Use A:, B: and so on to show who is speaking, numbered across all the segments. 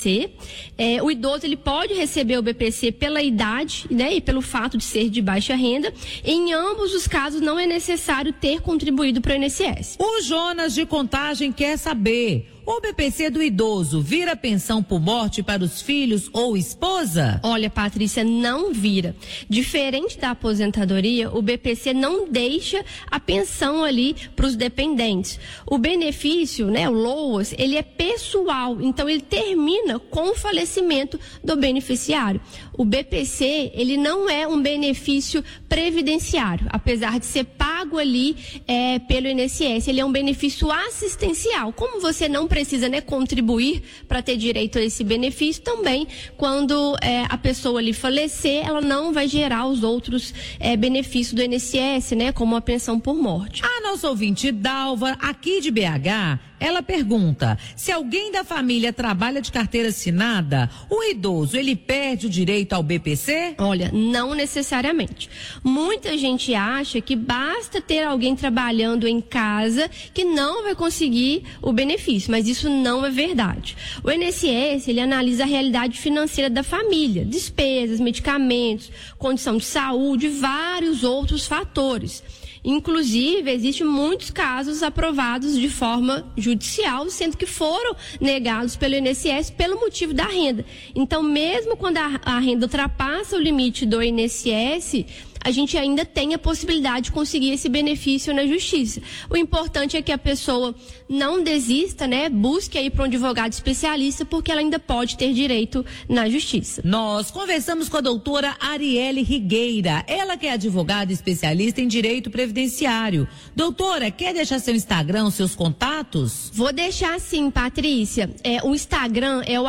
A: O idoso ele pode receber o BPC pela idade, né, e pelo fato de ser de baixa renda. Em ambos os casos não é necessário ter contribuído para o INSS.
B: O Jonas de Contagem quer saber: o BPC do idoso vira pensão por morte para os filhos ou esposa?
A: Olha, Patrícia, não vira. Diferente da aposentadoria, o BPC não deixa a pensão ali para os dependentes. O benefício, né, o LOAS, ele é pessoal, então ele termina com o falecimento do beneficiário. O BPC, ele não é um benefício previdenciário, apesar de ser pago ali pelo INSS, ele é um benefício assistencial. Como você não precisa, né, contribuir para ter direito a esse benefício, também quando a pessoa ali falecer, ela não vai gerar os outros benefícios do INSS, né, como a pensão por morte.
B: A nossa ouvinte Dalva, aqui de BH, ela pergunta: se alguém da família trabalha de carteira assinada, o idoso, ele perde o direito ao BPC?
A: Olha, não necessariamente. Muita gente acha que basta ter alguém trabalhando em casa que não vai conseguir o benefício, mas isso não é verdade. O INSS, ele analisa a realidade financeira da família, despesas, medicamentos, condição de saúde, vários outros fatores. Inclusive, existem muitos casos aprovados de forma judicial, sendo que foram negados pelo INSS pelo motivo da renda. Então, mesmo quando a renda ultrapassa o limite do INSS, a gente ainda tem a possibilidade de conseguir esse benefício na justiça. O importante é que a pessoa não desista, né? Busque aí para um advogado especialista, porque ela ainda pode ter direito na justiça.
B: Nós conversamos com a doutora Arielle Rigueira, ela que é advogada especialista em direito previdenciário. Doutora, quer deixar seu Instagram, seus contatos?
A: Vou deixar sim, Patrícia. O Instagram é o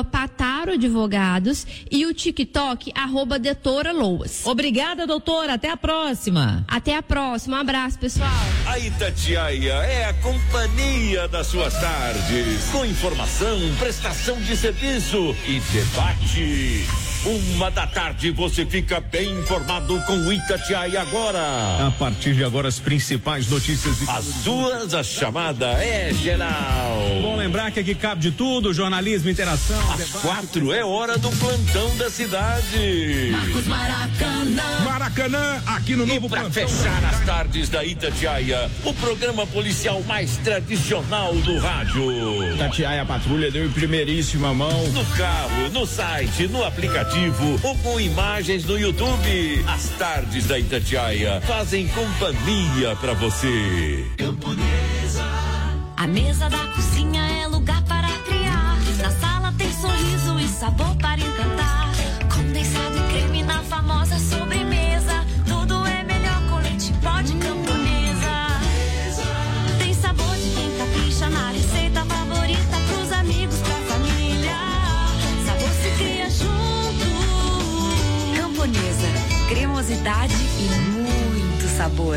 A: @pataroadvogados e o TikTok @doutora-Loas.
B: Obrigada, doutora. Até a próxima.
A: Até a próxima. Um abraço, pessoal.
C: A Itatiaia é a companhia das suas tardes. Com informação, prestação de serviço e debate. 1h da tarde você fica bem informado com o Itatiaia Agora.
D: A partir de agora, as principais notícias.
C: A chamada é geral.
D: Bom lembrar que aqui cabe de tudo: jornalismo, interação.
C: Às 4 é hora do plantão da cidade.
E: Marcos
D: Maracanã, aqui no novo
C: plantão. Para fechar as tardes da Itatiaia, o programa policial mais tradicional do rádio.
D: Itatiaia Patrulha deu em primeiríssima mão.
C: No carro, no site, no aplicativo ou com imagens no YouTube. As tardes da Itatiaia fazem companhia pra você.
E: Camponesa. A mesa da cozinha é lugar para criar. Na sala tem sorriso e sabor para encantar. Condensado e creme na famosa sobremesa. Tudo é melhor com leite pó de Camponesa. Tem sabor de quem capricha na receita favorita pros amigos, pra família. Sabor se cria junto. Camponesa, cremosidade e muito sabor.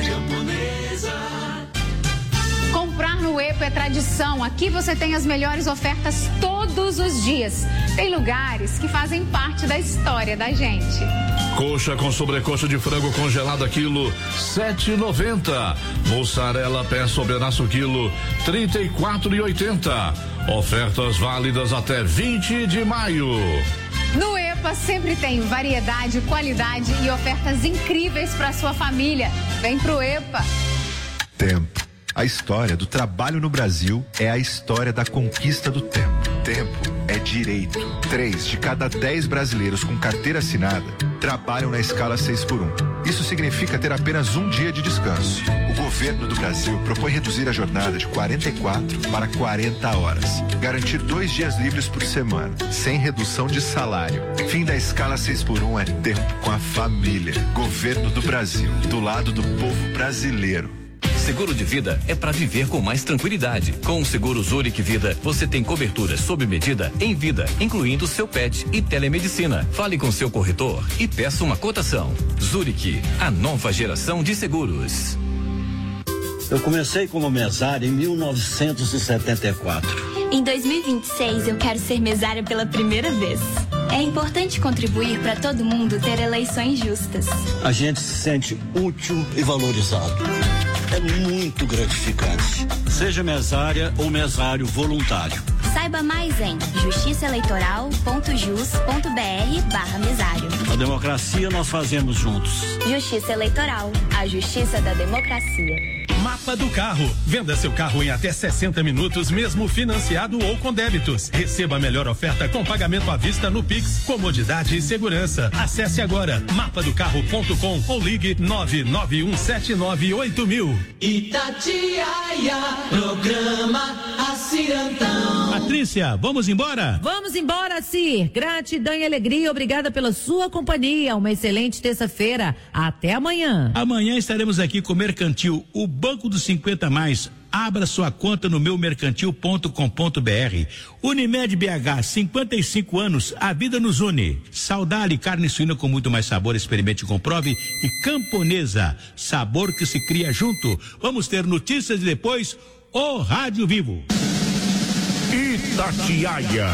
F: Comprar no EPA é tradição. Aqui você tem as melhores ofertas todos os dias. Tem lugares que fazem parte da história da gente.
G: Coxa com sobrecoxa de frango congelada quilo, 7,90. Mussarela pé sobrenaço quilo, 34,80. Ofertas válidas até 20 de maio.
F: No EPA sempre tem variedade, qualidade e ofertas incríveis para sua família. Vem pro EPA.
H: Tempo. A história do trabalho no Brasil é a história da conquista do tempo. Tempo é direito. 3 de cada 10 brasileiros com carteira assinada trabalham na escala 6x1. Isso significa ter apenas um dia de descanso. O governo do Brasil propõe reduzir a jornada de 44 para 40 horas. Garantir 2 dias livres por semana, sem redução de salário. Fim da escala 6x1 é tempo com a família. Governo do Brasil, do lado do povo brasileiro.
I: Seguro de vida é para viver com mais tranquilidade. Com o seguro Zurich Vida, você tem cobertura sob medida em vida, incluindo seu pet e telemedicina. Fale com seu corretor e peça uma cotação. Zurich, a nova geração de seguros.
J: Eu comecei como mesário em 1974.
K: Em 2026, eu quero ser mesária pela primeira vez. É importante contribuir para todo mundo ter eleições justas.
J: A gente se sente útil e valorizado. É muito gratificante. Seja mesária ou mesário voluntário.
K: Saiba mais em justiçaeleitoral.jus.br/mesário.
J: A democracia nós fazemos juntos.
K: Justiça Eleitoral, a justiça da democracia.
L: Mapa do Carro. Venda seu carro em até 60 minutos, mesmo financiado ou com débitos. Receba a melhor oferta com pagamento à vista no Pix, comodidade e segurança. Acesse agora mapadocarro.com ou ligue 991798000.
M: Itatiaia, programa Acirantão.
N: Patrícia, vamos embora?
B: Vamos embora, Cir. Gratidão e alegria, obrigada pela sua companhia. Uma excelente terça-feira. Até amanhã.
N: Amanhã estaremos aqui com o Mercantil, o Banco dos 50 mais. Abra sua conta no meumercantil.com.br. Unimed BH, 55 anos, a vida nos une. Saudade, carne suína com muito mais sabor, experimente e comprove. E Camponesa, sabor que se cria junto. Vamos ter notícias e depois o Rádio Vivo.
C: Itatiaia.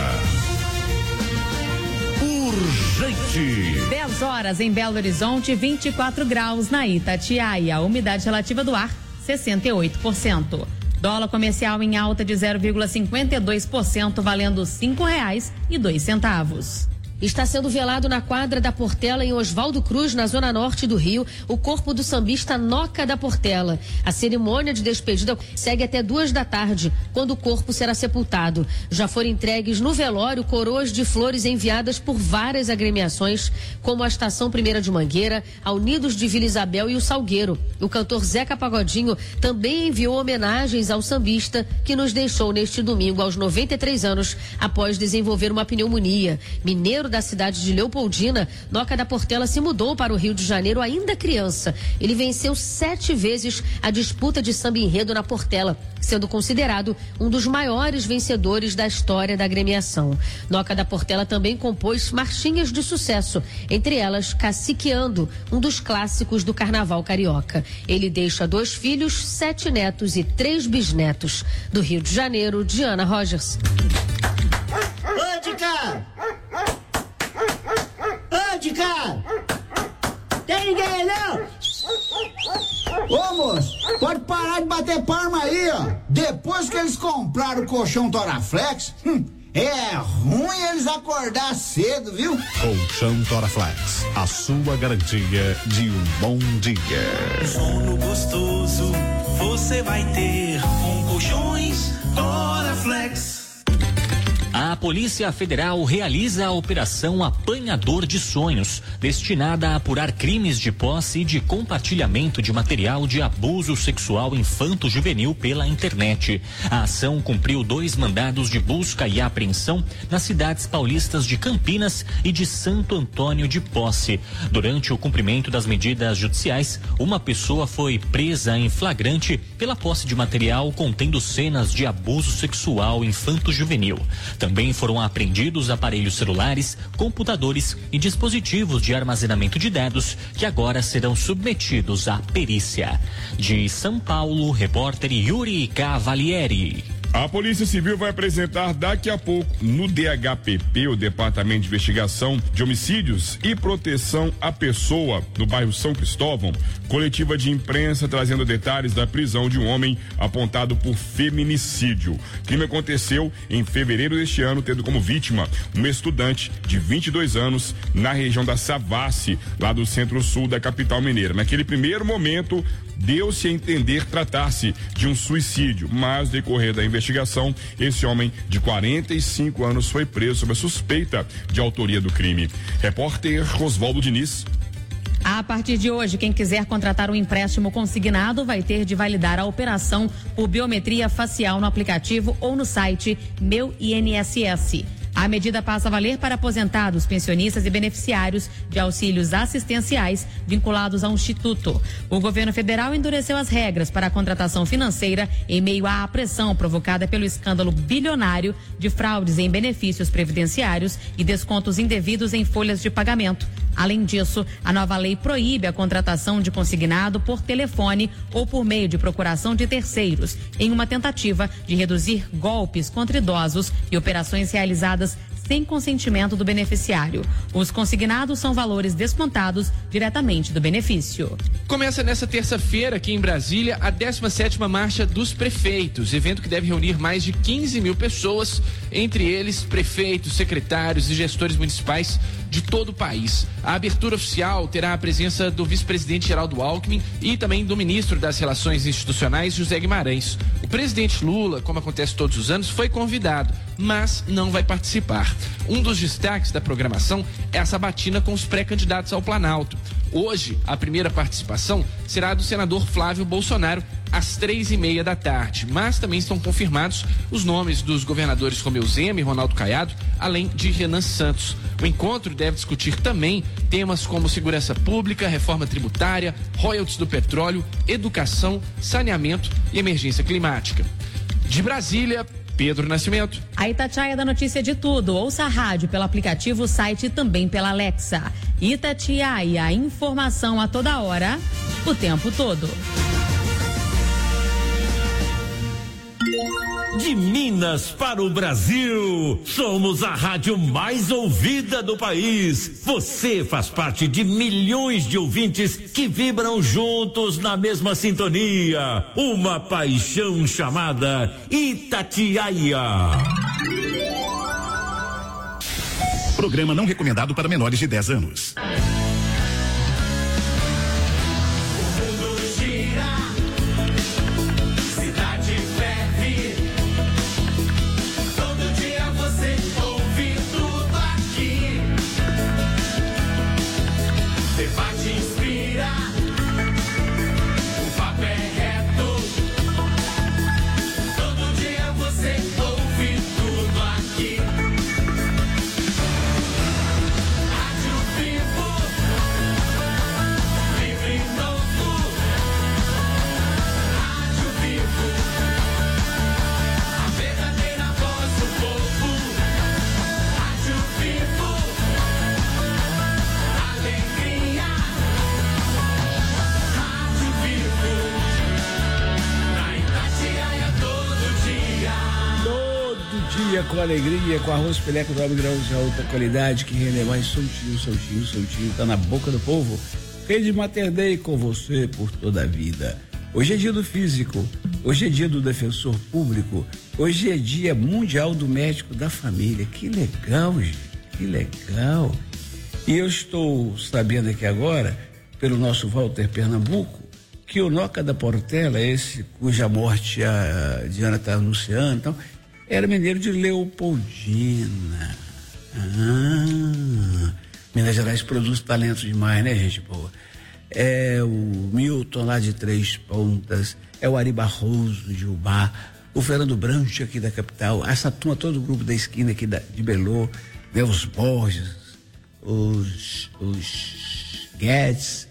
C: Urgente.
O: 10 horas em Belo Horizonte, 24 graus na Itatiaia. Umidade relativa do ar, 68%. Dólar comercial em alta de 0,52%, valendo R$5,02.
P: Está sendo velado na quadra da Portela, em Oswaldo Cruz, na zona norte do Rio, o corpo do sambista Noca da Portela. A cerimônia de despedida segue até 2h, quando o corpo será sepultado. Já foram entregues no velório coroas de flores enviadas por várias agremiações, como a Estação 1ª de Mangueira, a Unidos de Vila Isabel e o Salgueiro. O cantor Zeca Pagodinho também enviou homenagens ao sambista, que nos deixou neste domingo aos 93 anos, após desenvolver uma pneumonia. Mineiro da cidade de Leopoldina, Noca da Portela se mudou para o Rio de Janeiro ainda criança. Ele venceu 7 vezes a disputa de samba enredo na Portela, sendo considerado um dos maiores vencedores da história da agremiação. Noca da Portela também compôs marchinhas de sucesso, entre elas Caciqueando, um dos clássicos do carnaval carioca. Ele deixa 2 filhos, 7 netos e 3 bisnetos. Do Rio de Janeiro, Diana Rogers.
Q: Ô, de cá! Ô, de cá! Tem ninguém aí, não? Ô, moço, pode parar de bater palma aí, ó. Depois que eles compraram o colchão Toraflex, é ruim eles acordar cedo, viu?
R: Colchão Toraflex, a sua garantia de um bom dia.
M: Sono gostoso você vai ter com colchões Toraflex.
S: A Polícia Federal realiza a Operação Apanhador de Sonhos, destinada a apurar crimes de posse e de compartilhamento de material de abuso sexual infanto-juvenil pela internet. A ação cumpriu 2 mandados de busca e apreensão nas cidades paulistas de Campinas e de Santo Antônio de Posse. Durante o cumprimento das medidas judiciais, uma pessoa foi presa em flagrante pela posse de material contendo cenas de abuso sexual infanto-juvenil. Também foram apreendidos aparelhos celulares, computadores e dispositivos de armazenamento de dados que agora serão submetidos à perícia. De São Paulo, repórter Yuri Cavalieri.
D: A Polícia Civil vai apresentar daqui a pouco no DHPP, o Departamento de Investigação de Homicídios e Proteção à Pessoa, no bairro São Cristóvão, coletiva de imprensa trazendo detalhes da prisão de um homem apontado por feminicídio. O crime aconteceu em fevereiro deste ano, tendo como vítima uma estudante de 22 anos na região da Savassi, lá do centro-sul da capital mineira. Naquele primeiro momento, deu-se a entender tratar-se de um suicídio, mas no decorrer da investigação, esse homem de 45 anos foi preso sob a suspeita de autoria do crime. Repórter Oswaldo Diniz.
O: A partir de hoje, quem quiser contratar um empréstimo consignado vai ter de validar a operação por biometria facial no aplicativo ou no site Meu INSS. A medida passa a valer para aposentados, pensionistas e beneficiários de auxílios assistenciais vinculados ao Instituto. O governo federal endureceu as regras para a contratação financeira em meio à pressão provocada pelo escândalo bilionário de fraudes em benefícios previdenciários e descontos indevidos em folhas de pagamento. Além disso, a nova lei proíbe a contratação de consignado por telefone ou por meio de procuração de terceiros, em uma tentativa de reduzir golpes contra idosos e operações realizadas sem consentimento do beneficiário. Os consignados são valores descontados diretamente do benefício.
T: Começa nessa terça-feira aqui em Brasília a 17ª Marcha dos Prefeitos, evento que deve reunir mais de 15 mil pessoas, entre eles prefeitos, secretários e gestores municipais de todo o país. A abertura oficial terá a presença do vice-presidente Geraldo Alckmin e também do ministro das Relações Institucionais, José Guimarães. O presidente Lula, como acontece todos os anos, foi convidado, mas não vai participar. Um dos destaques da programação é a sabatina com os pré-candidatos ao Planalto. Hoje, a primeira participação será do senador Flávio Bolsonaro, às 3:30 da tarde, mas também estão confirmados os nomes dos governadores Romeu Zema e Ronaldo Caiado, além de Renan Santos. O encontro deve discutir também temas como segurança pública, reforma tributária, royalties do petróleo, educação, saneamento e emergência climática. De Brasília, Pedro Nascimento.
O: A Itatiaia da notícia de tudo. Ouça a rádio pelo aplicativo, site e também pela Alexa. Itatiaia, informação a toda hora, o tempo todo.
U: De Minas para o Brasil, somos a rádio mais ouvida do país. Você faz parte de milhões de ouvintes que vibram juntos na mesma sintonia. Uma paixão chamada Itatiaia.
R: Programa não recomendado para menores de 10 anos.
V: Com alegria, com arroz peleco do grãos de alta qualidade, que rende mais soltinho, tá na boca do povo. Rede Mater Dei com você por toda a vida. Hoje é dia do físico, hoje é dia do defensor público, hoje é dia mundial do médico da família. Que legal, gente, que legal. E eu estou sabendo aqui agora, pelo nosso Walter Pernambuco, que o Noca da Portela, esse cuja morte a Diana está anunciando, então, era mineiro de Leopoldina. Minas Gerais produz talento demais, né, gente boa? É o Milton lá de Três Pontas, é o Ari Barroso de Ubá, o Fernando Brancho aqui da capital, essa turma, todo o grupo da esquina aqui de Belô, né, os Borges, os Guedes,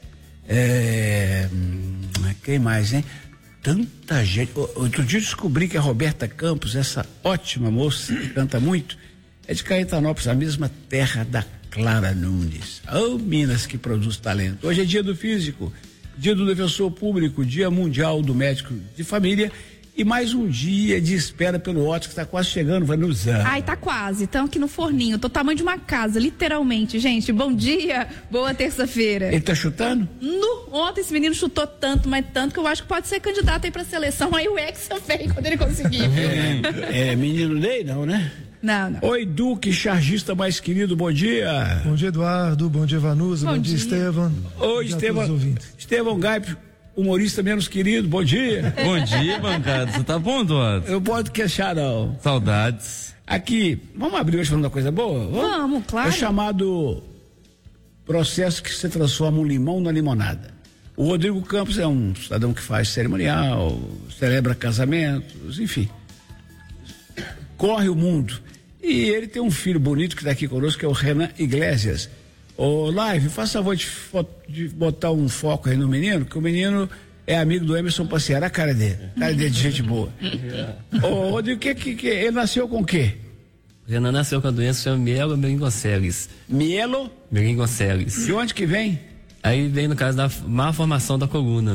V: quem mais, hein? Tanta gente. Outro dia eu descobri que a Roberta Campos, essa ótima moça que canta muito, é de Caetanópolis, a mesma terra da Clara Nunes. Oh, Minas que produz talento. Hoje é dia do físico, dia do defensor público, dia mundial do médico de família e mais um dia de espera pelo ótimo que está quase chegando, Vanusa.
W: Ai, tá quase. Estão aqui no forninho, tô tamanho de uma casa, literalmente, gente. Bom dia, boa terça-feira.
V: Ele tá chutando?
W: Ontem esse menino chutou tanto, mas tanto que eu acho que pode ser candidato aí pra seleção, aí o Hexa veio quando ele conseguir.
V: Menino Ney, não, né?
W: Não.
V: Oi, Duque, chargista mais querido, bom dia.
X: Bom dia, Eduardo, bom dia, Vanusa, bom dia, Estevam.
V: Oi, Estevam Gaip, humorista menos querido, bom dia.
Y: Bom dia, bancada, você tá bom, Eduardo?
V: Eu posso queixar, não.
Y: Saudades.
V: Aqui, vamos abrir hoje falando uma coisa boa?
W: Vamos, claro.
V: É o chamado processo que se transforma um limão na limonada. O Rodrigo Campos é um cidadão que faz cerimonial, celebra casamentos, enfim. Corre o mundo. E ele tem um filho bonito que está aqui conosco, que é o Renan Iglesias. Ô, Live, faça favor de botar um foco aí no menino, que o menino é amigo do Emerson Passear, a cara dele de gente boa. Ô, Rodrigo, ele nasceu com o quê?
Z: O Renan nasceu com a doença que chama mielomeningocele.
V: Mielo?
Z: Meningocele.
V: De onde que vem?
Z: Aí vem no caso da má formação da coluna.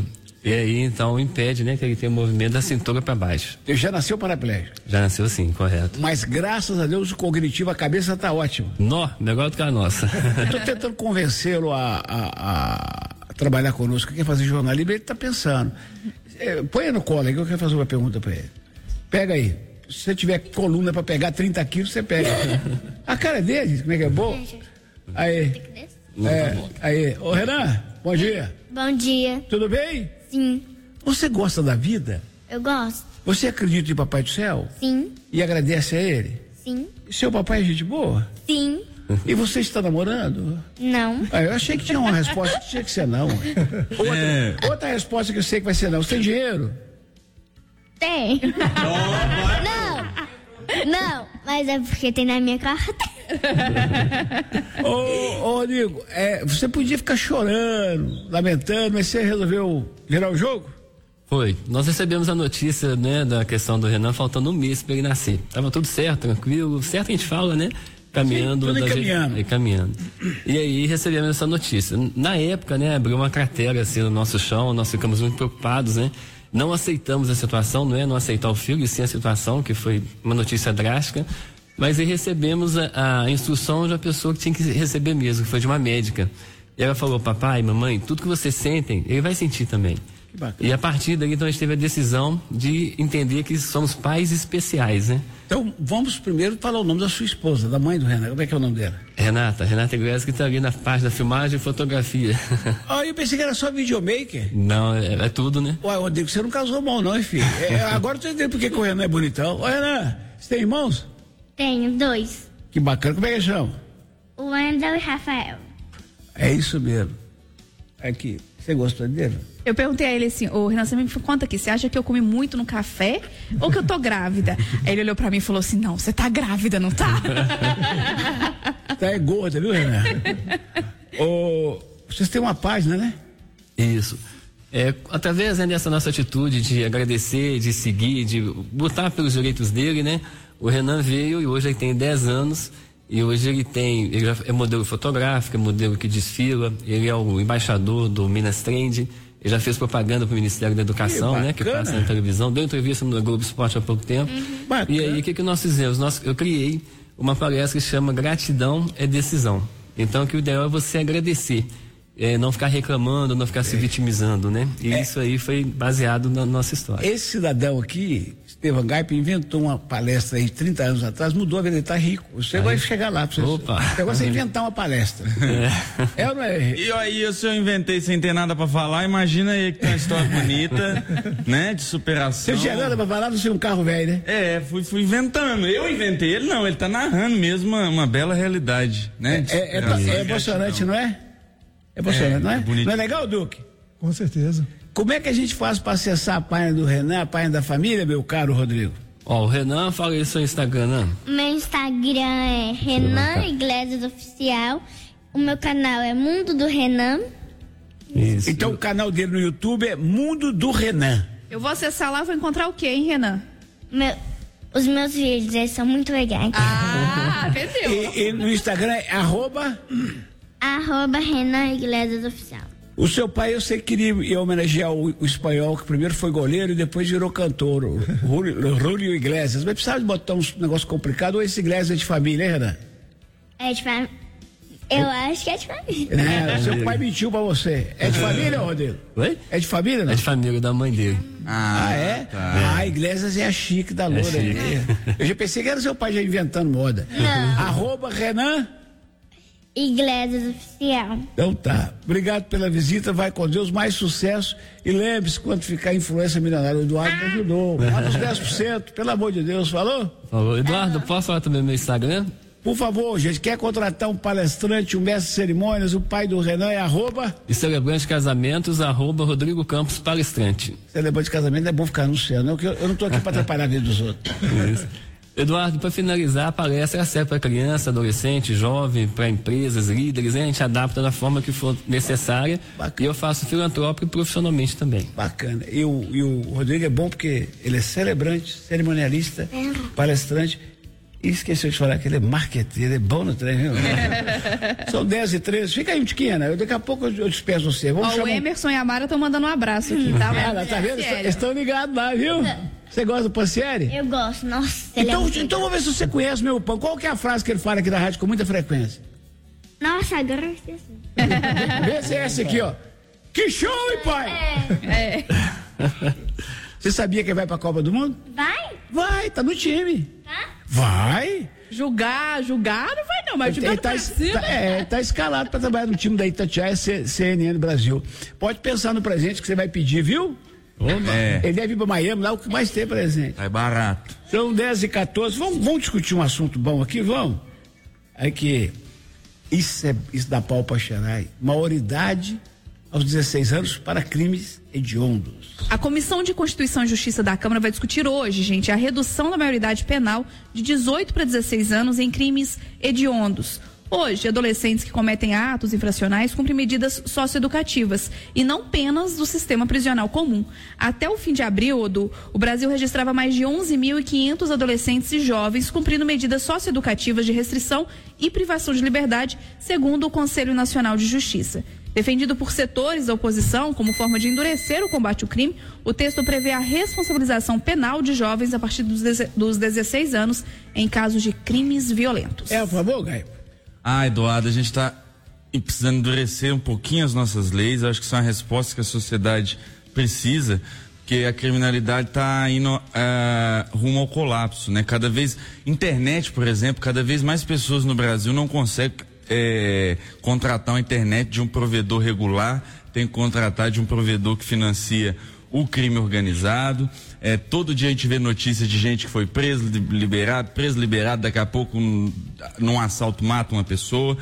Z: E aí, então, impede, né, que ele tenha o movimento da cintura para baixo.
V: Ele já nasceu paraplégico?
Z: Já nasceu sim, correto.
V: Mas graças a Deus o cognitivo, a cabeça tá ótima.
Z: Melhor do que a nossa.
V: Eu tô tentando convencê-lo a trabalhar conosco, quer fazer jornalismo, ele tá pensando. Põe aí no colo aí que eu quero fazer uma pergunta para ele. Pega aí. Se você tiver coluna para pegar 30 quilos, você pega. A cara dele, como é que é bom? Aí. Aí. Ô, Renan, bom dia.
A: Bom dia.
V: Tudo bem?
A: Sim.
V: Você gosta da vida?
A: Eu gosto.
V: Você acredita em Papai do Céu?
A: Sim.
V: E agradece a ele?
A: Sim.
V: E seu papai é gente boa?
A: Sim.
V: E você está namorando?
A: Não.
V: Eu achei que tinha uma resposta que tinha que ser não. Outra resposta que eu sei que vai ser não. Você tem dinheiro?
A: Tem. Não, mas é porque tem na minha carteira.
V: Ô, Rodrigo, você podia ficar chorando, lamentando, mas você resolveu virar o jogo?
Z: Foi. Nós recebemos a notícia, né, da questão do Renan faltando um mês para ele nascer. Tava tudo certo, tranquilo. Certo a gente fala, né? Caminhando.
V: Sim,
Z: caminhando. E aí recebemos essa notícia. Na época, né, abriu uma cratera assim no nosso chão, nós ficamos muito preocupados, né? Não aceitamos a situação, não é não aceitar o filho, e sim a situação, que foi uma notícia drástica, mas aí recebemos a instrução de uma pessoa que tinha que receber mesmo, que foi de uma médica. E ela falou: papai, mamãe, tudo que vocês sentem, ele vai sentir também.
V: Que bacana.
Z: E a partir daí, então, a gente teve a decisão de entender que somos pais especiais, né?
V: Então, vamos primeiro falar o nome da sua esposa, da mãe do Renan. Como é que é o nome dela?
Z: Renata Iglesias, que está ali na parte da filmagem e fotografia.
V: Eu pensei que era só videomaker.
Z: Não, é tudo, né?
V: Ué, Rodrigo, você não casou mal não, hein, filho? Agora eu tô entendendo por que o Renan é bonitão. Ô, Renan, você tem irmãos?
A: Tenho 2.
V: Que bacana, como é que eles chamam?
A: O Wendel e Rafael.
V: É isso mesmo. Aqui, você gostou dele?
W: Eu perguntei a ele assim: ô Renan, você me conta aqui, você acha que eu comi muito no café ou que eu tô grávida? Aí ele olhou pra mim e falou assim: não, você tá grávida, não tá?
V: Tá gorda, viu, Renan? Vocês têm uma página, né?
Z: Isso. Através dessa nossa atitude de agradecer, de seguir, de lutar pelos direitos dele, né? O Renan veio e hoje ele tem 10 anos. E hoje ele já é modelo fotográfico, é modelo que desfila, ele é o embaixador do Minas Trend, ele já fez propaganda para o Ministério da Educação, né? Que passa na televisão, deu entrevista no Globo Esporte há pouco tempo. E aí, o que nós fizemos? Eu criei uma palestra que chama Gratidão é Decisão. Então, o que o ideal é você agradecer, não ficar reclamando, não ficar se vitimizando, né? E isso aí foi baseado na nossa história.
V: Esse cidadão aqui, Estevam Gaipe, inventou uma palestra aí 30 anos atrás, mudou a vida, ele tá rico. Você vai chegar lá.
Z: Opa!
V: O negócio é inventar uma palestra. Ou não é?
Y: E aí, se eu inventei sem ter nada pra falar, imagina aí que tem uma história bonita, né? De superação.
V: Você não tinha nada pra falar, você é um carro velho, né?
Y: Fui inventando. Eu inventei, ele não, ele tá narrando mesmo uma bela realidade, né?
V: É emocionante, não é? É emocionante, não é?
Y: Bonito.
V: Não é legal, Duque?
X: Com certeza.
V: Como é que a gente faz para acessar a página do Renan, a página da família, meu caro Rodrigo?
Z: O Renan, fala aí seu Instagram, né?
A: Meu Instagram é Renan Iglesias Oficial. O meu canal é Mundo do Renan.
V: Isso. Então o canal dele no YouTube é Mundo do Renan.
W: Eu vou acessar lá, vou encontrar o quê, hein, Renan?
A: Os meus vídeos, eles são muito legais.
W: Entendeu?
V: E no Instagram é @...
A: Renan Iglesias Oficial.
V: O seu pai, eu sei que queria homenagear o espanhol, que primeiro foi goleiro e depois virou cantor, o Julio Iglesias. Mas precisava de botar um negócio complicado, ou esse Iglesias é de família, hein, Renan?
A: É de família. Eu acho que é de família.
V: Seu pai mentiu pra você. É de família, Rodrigo?
Z: Oi?
V: É de família, não?
Z: É de família da mãe dele.
V: É? Tá. Iglesias é a chique da loura. Eu já pensei que era seu pai já inventando moda.
A: Não.
V: @Renan
A: Iglesias Oficial.
V: Então tá. Obrigado pela visita, vai com Deus, mais sucesso. E lembre-se, quando ficar influência milionária, o Eduardo me ajudou. Lá nos 10%, pelo amor de Deus, falou?
Z: Falou. Eduardo, posso falar também no meu Instagram?
V: Por favor, gente, quer contratar um palestrante, um mestre de cerimônias, o pai do Renan é
Z: E celebrante de casamentos, @Rodrigo Campos Palestrante.
V: Celebrante de casamento é bom ficar anunciando, porque eu não tô aqui para atrapalhar a vida dos outros.
Z: Isso. Eduardo, para finalizar, a palestra serve para criança, adolescente, jovem, para empresas, líderes, né? A gente adapta da forma que for necessária. Bacana. E eu faço filantrópico profissionalmente também.
V: Bacana. E o Rodrigo é bom porque ele é celebrante, cerimonialista, palestrante E esqueceu de falar que ele é marqueteiro, é bom no trem, viu? São 10h13, fica aí, Tiquinha, né? Daqui a pouco eu despeço você. Vamos chamar...
W: O Emerson e a Mara estão mandando um abraço aqui, tá?
V: Tá vendo? Estão ligados lá, viu? Você gosta do Pansieri?
A: Eu gosto, nossa.
V: Então vamos ver se você conhece meu pão. Qual que é a frase que ele fala aqui da rádio com muita frequência?
A: Nossa, agora eu esqueci.
V: Vê se é essa aqui, ó. Que show, hein, pai? Você sabia que ele vai pra Copa do Mundo? Vai, tá no time. Vai.
W: Julgar não vai não, mas julgar pra cima.
V: Tá escalado pra trabalhar no time da Itatiaia CNN Brasil. Pode pensar no presente que você vai pedir, viu? Ele deve ir pra Miami, lá o que mais tem presente.
Y: É barato.
V: São 10h14, vamos discutir um assunto bom aqui, vamos? Aqui, isso dá pau pra cheirar. Maioridade aos 16 anos para crimes hediondos.
W: A Comissão de Constituição e Justiça da Câmara vai discutir hoje, gente, a redução da maioridade penal de 18 para 16 anos em crimes hediondos. Hoje, adolescentes que cometem atos infracionais cumprem medidas socioeducativas e não penas do sistema prisional comum. Até o fim de abril, o Brasil registrava mais de 11.500 adolescentes e jovens cumprindo medidas socioeducativas de restrição e privação de liberdade, segundo o Conselho Nacional de Justiça. Defendido por setores da oposição como forma de endurecer o combate ao crime, o texto prevê a responsabilização penal de jovens a partir dos 16 anos em casos de crimes violentos.
V: É a favor, Gaio?
Y: Eduardo, a gente está precisando endurecer um pouquinho as nossas leis. Eu acho que isso é uma resposta que a sociedade precisa, porque a criminalidade está indo rumo ao colapso, né? Cada vez, internet, por exemplo, cada vez mais pessoas no Brasil não conseguem contratar uma internet de um provedor regular, tem que contratar de um provedor que financia o crime organizado. Todo dia a gente vê notícias de gente que foi preso, liberado, daqui a pouco num assalto mata uma pessoa.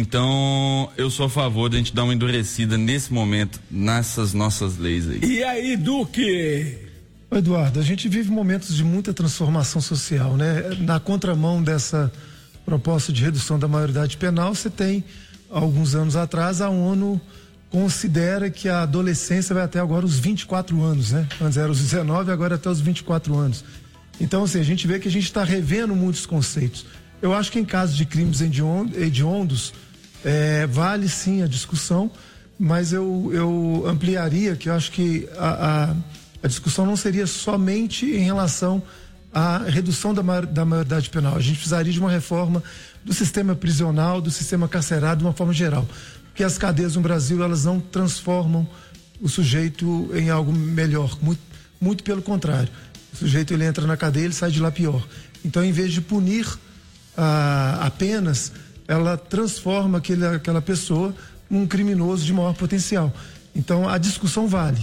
Y: Então eu sou a favor de a gente dar uma endurecida nesse momento nessas nossas leis aí.
V: E aí, Duque?
X: Eduardo, a gente vive momentos de muita transformação social, né? Na contramão dessa proposta de redução da maioridade penal, você tem, alguns anos atrás, a ONU considera que a adolescência vai até agora os 24 anos, né? Antes era os 19, agora até os 24 anos. Então, assim, a gente vê que a gente está revendo muitos conceitos. Eu acho que em casos de crimes hediondos, vale sim a discussão, mas eu ampliaria, que eu acho que a discussão não seria somente em relação à redução da maioridade penal. A gente precisaria de uma reforma do sistema prisional, do sistema carcerário, de uma forma geral. Porque as cadeias no Brasil, elas não transformam o sujeito em algo melhor, muito pelo contrário. O sujeito, ele entra na cadeia, ele sai de lá pior. Então, em vez de punir apenas, ela transforma aquela pessoa num criminoso de maior potencial. Então, a discussão vale.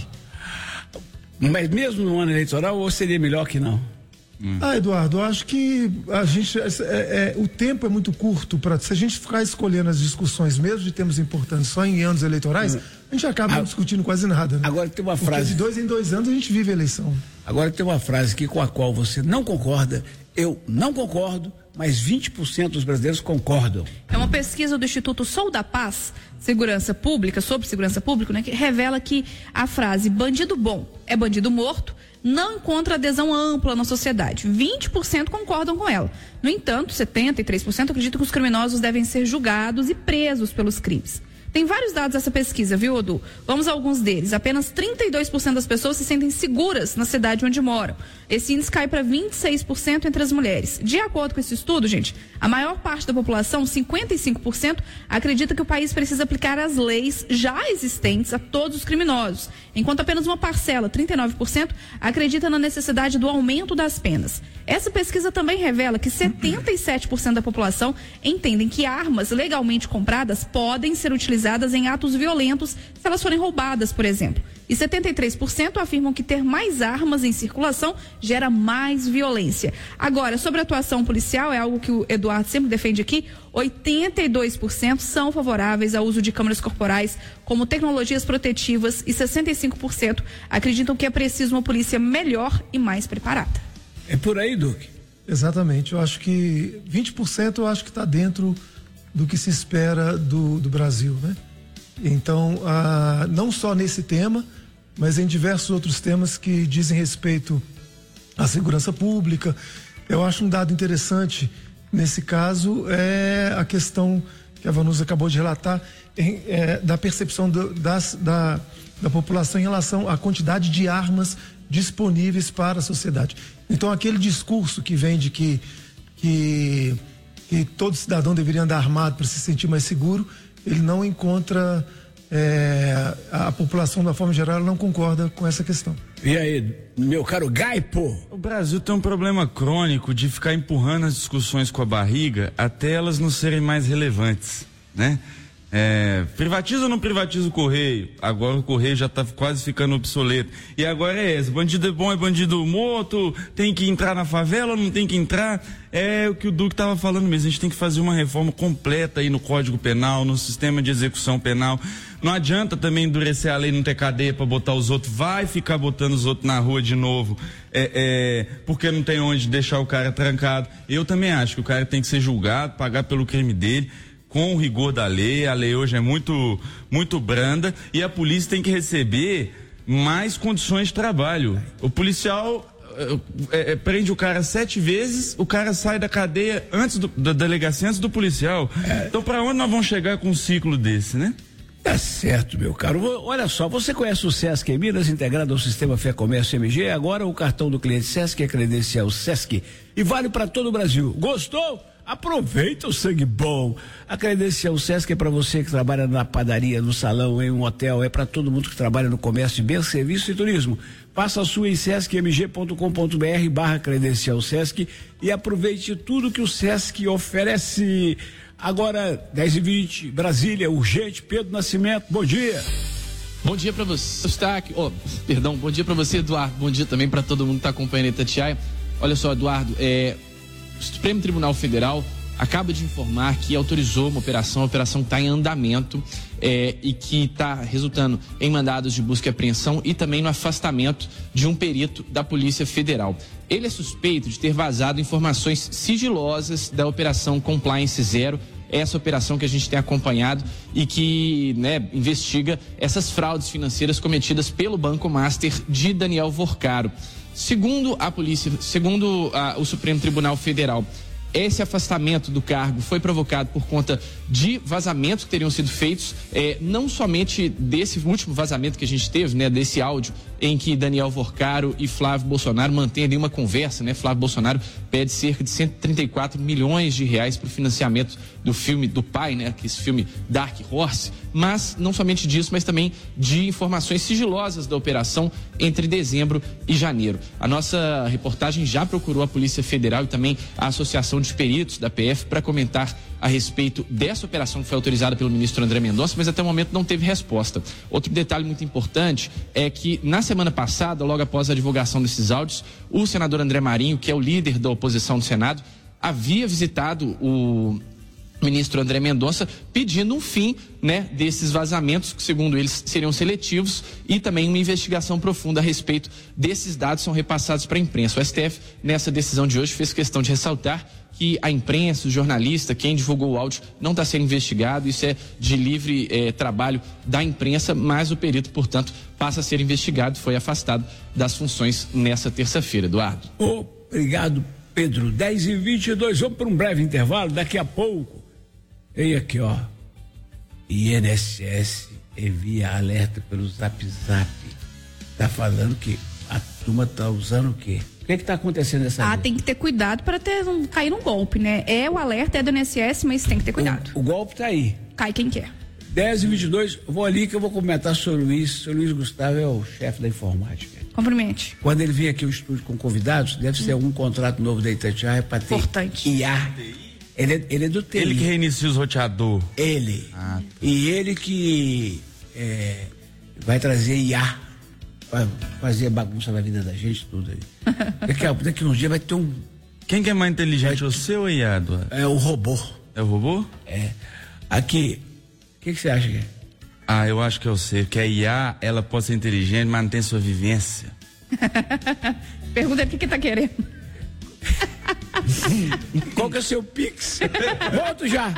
V: Mas mesmo no ano eleitoral, ou seria melhor que não?
X: Eduardo, eu acho que o tempo é muito curto se a gente ficar escolhendo as discussões mesmo de temas importantes só em anos eleitorais, a gente acaba não discutindo quase nada, né?
V: Agora tem uma frase.
X: Porque de 2 em 2 anos a gente vive a eleição.
V: Agora tem uma frase aqui com a qual você não concorda, eu não concordo, mas 20% dos brasileiros concordam.
W: É uma pesquisa do Instituto Sou da Paz, Segurança Pública, sobre segurança pública, né, que revela que a frase bandido bom é bandido morto não encontra adesão ampla na sociedade. 20% concordam com ela. No entanto, 73% acreditam que os criminosos devem ser julgados e presos pelos crimes. Tem vários dados dessa pesquisa, viu, Edu? Vamos a alguns deles. Apenas 32% das pessoas se sentem seguras na cidade onde moram. Esse índice cai para 26% entre as mulheres. De acordo com esse estudo, gente, a maior parte da população, 55%, acredita que o país precisa aplicar as leis já existentes a todos os criminosos, enquanto apenas uma parcela, 39%, acredita na necessidade do aumento das penas. Essa pesquisa também revela que 77% da população entendem que armas legalmente compradas podem ser utilizadas em atos violentos se elas forem roubadas, por exemplo. E 73% afirmam que ter mais armas em circulação gera mais violência. Agora, sobre a atuação policial, é algo que o Eduardo sempre defende aqui, 82% são favoráveis ao uso de câmeras corporais como tecnologias protetivas e 65% acreditam que é preciso uma polícia melhor e mais preparada.
V: É por aí, Duque?
X: Exatamente, eu acho que 20% eu acho que está dentro do que se espera do Brasil, né? Então, não só nesse tema, mas em diversos outros temas que dizem respeito à segurança pública, Eu acho um dado interessante nesse caso é a questão que a Vanusa acabou de relatar da percepção da população em relação à quantidade de armas disponíveis para a sociedade. Então, aquele discurso que vem de que todo cidadão deveria andar armado para se sentir mais seguro, ele não encontra, a população, da forma geral, não concorda com essa questão.
V: E aí, meu caro Gaipo?
Y: O Brasil tem um problema crônico de ficar empurrando as discussões com a barriga até elas não serem mais relevantes, né? Privatiza ou não privatiza o Correio? Agora o Correio já está quase ficando obsoleto. E agora é esse, bandido é bom, é bandido morto, tem que entrar na favela ou não tem que entrar? É o que o Duque estava falando mesmo, a gente tem que fazer uma reforma completa aí no Código Penal, no sistema de execução penal. Não adianta também endurecer a lei, não ter cadeia para botar os outros, vai ficar botando os outros na rua de novo, porque não tem onde deixar o cara trancado. Eu também acho que o cara tem que ser julgado, pagar pelo crime dele, com o rigor da lei. A lei hoje é muito, muito branda e a polícia tem que receber mais condições de trabalho. O policial prende o cara 7 vezes, o cara sai da cadeia da delegacia antes do policial. Então, para onde nós vamos chegar com um ciclo desse, né?
V: Tá certo, meu caro. Olha só, você conhece o Sesc em Minas, integrado ao Sistema Fé Comércio MG? Agora o cartão do cliente Sesc é credencial Sesc e vale para todo o Brasil. Gostou? Aproveita o sangue bom. A credencial Sesc é para você que trabalha na padaria, no salão, em um hotel, é para todo mundo que trabalha no comércio, bem serviço e turismo. Faça a sua em sescmg.com.br/credencial Sesc e aproveite tudo que o Sesc oferece. Agora, 10h20, Brasília, urgente, Pedro Nascimento, bom dia.
T: Bom dia para você, Eustáquio. Bom dia para você, Eduardo. Bom dia também para todo mundo que está acompanhando a Itatiaia. Olha só, Eduardo, o Supremo Tribunal Federal acaba de informar que autorizou uma operação, a operação está em andamento e que está resultando em mandados de busca e apreensão e também no afastamento de um perito da Polícia Federal. Ele é suspeito de ter vazado informações sigilosas da Operação Compliance Zero, essa operação que a gente tem acompanhado e que investiga essas fraudes financeiras cometidas pelo Banco Master de Daniel Vorcaro. Segundo a polícia, segundo o Supremo Tribunal Federal, esse afastamento do cargo foi provocado por conta de vazamentos que teriam sido feitos, não somente desse último vazamento que a gente teve, desse áudio em que Daniel Vorcaro e Flávio Bolsonaro mantêm ali uma conversa, Flávio Bolsonaro pede cerca de 134 milhões de reais para o financiamento do filme do pai, que esse filme Dark Horse, mas não somente disso, mas também de informações sigilosas da operação entre dezembro e janeiro. A nossa reportagem já procurou a Polícia Federal e também a Associação de Peritos da PF para comentar a respeito dessa operação que foi autorizada pelo ministro André Mendonça, mas até o momento não teve resposta. Outro detalhe muito importante é que na semana passada, logo após a divulgação desses áudios, o senador André Marinho, que é o líder da oposição no Senado, havia visitado o ministro André Mendonça pedindo um fim, desses vazamentos que, segundo eles, seriam seletivos e também uma investigação profunda a respeito desses dados são repassados para a imprensa. O STF, nessa decisão de hoje, fez questão de ressaltar que a imprensa, o jornalista, quem divulgou o áudio não está sendo investigado, isso é de livre trabalho da imprensa, mas o perito, portanto, passa a ser investigado e foi afastado das funções nessa terça-feira. Eduardo.
V: Obrigado, Pedro. 10h22, vamos para um breve intervalo, daqui a pouco. Vem aqui, INSS envia alerta pelo Zap. Tá falando que a turma tá usando o quê? O que está acontecendo nessa vida?
W: Tem que ter cuidado para não cair num golpe, o alerta é do INSS, mas tem que ter cuidado.
V: O golpe tá aí.
W: Cai quem quer.
V: 10h22, vou ali que eu vou comentar sobre o Luiz. O Luiz Gustavo é o chefe da informática.
W: Cumprimente.
V: Quando ele vir aqui ao estúdio com convidados, deve ser algum contrato novo da Itatiaia para ter
W: importante.
V: IA. Ele é do TI.
Y: Ele que reinicia os roteadores.
V: Ele. E ele que vai trazer IA para fazer bagunça na vida da gente, tudo aí. Daqui uns dias vai ter um...
Y: Quem que é mais inteligente, você ou IA, Eduardo?
V: É o robô.
Y: É o robô?
V: É. Aqui, o que você acha que é?
Y: Eu acho que eu sei, que a IA, ela pode ser inteligente, mas não tem sua vivência.
W: Pergunta o que tá querendo.
V: Qual que é o seu Pix? Volto já.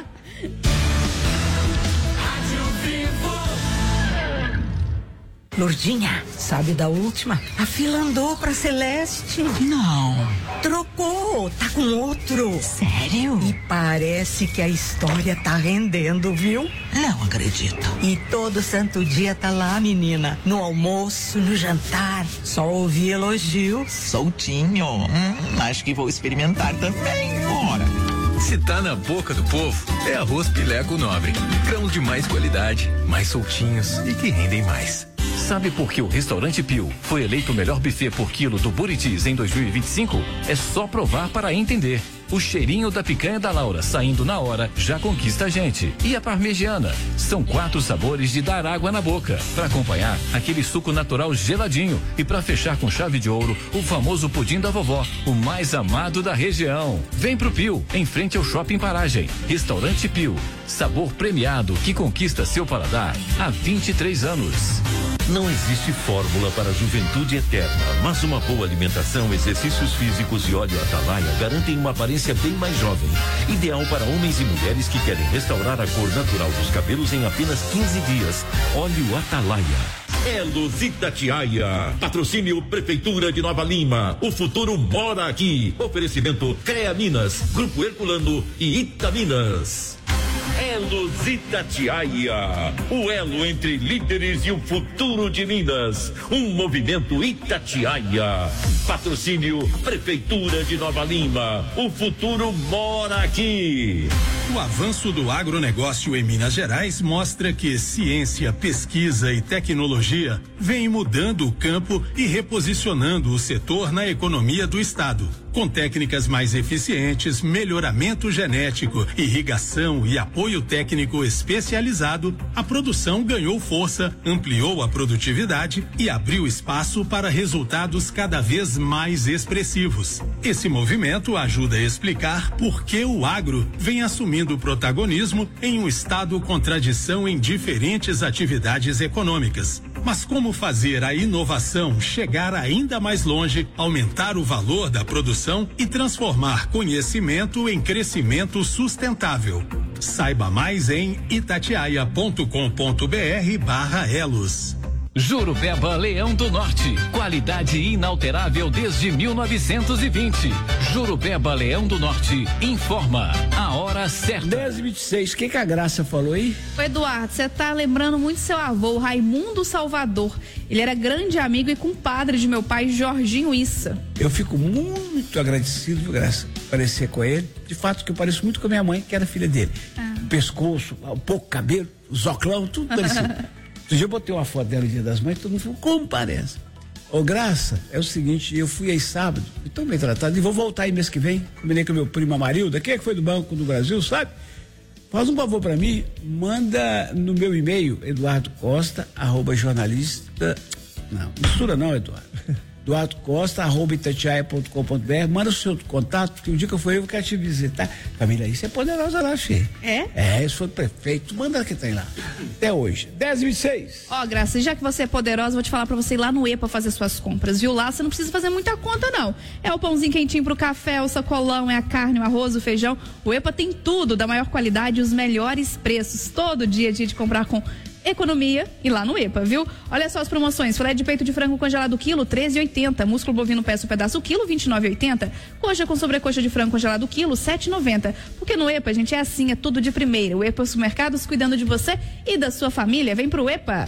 E: Lourdinha, sabe da última? A fila andou pra Celeste. Não. Trocou, tá com outro. Sério? E parece que a história tá rendendo, viu? Não acredito. E todo santo dia tá lá, menina. No almoço, no jantar. Só ouvi elogio.
F: Soltinho. Acho que vou experimentar também. Ora.
G: Se tá na boca do povo, é arroz Pileco Nobre. Grãos de mais qualidade, mais soltinhos e que rendem mais.
H: Sabe por que o Restaurante Pio foi eleito o melhor buffet por quilo do Buritis em 2025? É só provar para entender. O cheirinho da picanha da Laura saindo na hora já conquista a gente. E a parmegiana? São 4 sabores de dar água na boca. Para acompanhar, aquele suco natural geladinho. E para fechar com chave de ouro, o famoso pudim da vovó, o mais amado da região. Vem pro Pio, em frente ao Shopping Paragem. Restaurante Pio. Sabor premiado que conquista seu paladar há 23 anos.
U: Não existe fórmula para a juventude eterna, mas uma boa alimentação, exercícios físicos e óleo Atalaia garantem uma aparência bem mais jovem. Ideal para homens e mulheres que querem restaurar a cor natural dos cabelos em apenas 15 dias. Óleo Atalaia. Elos Itatiaia. Patrocínio Prefeitura de Nova Lima. O futuro mora aqui. Oferecimento CREA Minas, Grupo Herculano e Itaminas. Elos Itatiaia, o elo entre líderes e o futuro de Minas. Um movimento Itatiaia. Patrocínio Prefeitura de Nova Lima. O futuro mora aqui.
L: O avanço do agronegócio em Minas Gerais mostra que ciência, pesquisa e tecnologia vêm mudando o campo e reposicionando o setor na economia do estado. Com técnicas mais eficientes, melhoramento genético, irrigação e apoio técnico especializado, a produção ganhou força, ampliou a produtividade e abriu espaço para resultados cada vez mais expressivos. Esse movimento ajuda a explicar por que o agro vem assumindo protagonismo em um estado com tradição em diferentes atividades econômicas. Mas como fazer a inovação chegar ainda mais longe, aumentar o valor da produção e transformar conhecimento em crescimento sustentável? Saiba mais em itatiaia.com.br/elos.
H: Jurupeba Leão do Norte, qualidade inalterável desde 1920. Jurupeba Leão do Norte informa a hora certa.
V: 10h26, o que a Graça falou aí?
W: Ô Eduardo, você tá lembrando muito seu avô, Raimundo Salvador. Ele era grande amigo e compadre de meu pai, Jorginho Issa.
V: Eu fico muito agradecido, viu, Graça, parecer com ele. De fato que eu pareço muito com a minha mãe, que era filha dele. O pescoço, um pouco cabelo, os óculos, tudo parecido. Eu botei uma foto dela no Dia das Mães, todo mundo falou, como parece? Ô Graça, é o seguinte, eu fui aí sábado, estou bem tratado, e vou voltar aí mês que vem, combinei com meu primo Amarilda, que foi do Banco do Brasil, sabe? Faz um favor pra mim, manda no meu e-mail, eduardocosta@jornalista, não, mistura não, Eduardo. eduardocosta@itatiaia.com.br, manda o seu contato, porque o dia que eu for eu quero te visitar. Família, isso é poderosa lá, filho. É, isso foi prefeito, manda que tem lá. Até hoje. 10h26.
W: Ó, Graça, já que você é poderosa, vou te falar pra você ir lá no EPA fazer suas compras, viu? Lá você não precisa fazer muita conta, não. É o pãozinho quentinho pro café, o sacolão, é a carne, o arroz, o feijão. O EPA tem tudo da maior qualidade e os melhores preços. Todo dia a dia de comprar com economia e lá no EPA, viu? Olha só as promoções: filé de peito de frango congelado quilo, 13,80. Músculo bovino peça pedaço quilo, 29,80. Coxa com sobrecoxa de frango congelado quilo, 7,90. Porque no EPA, gente, é assim, é tudo de primeira. O EPA Supermercados cuidando de você e da sua família. Vem pro EPA.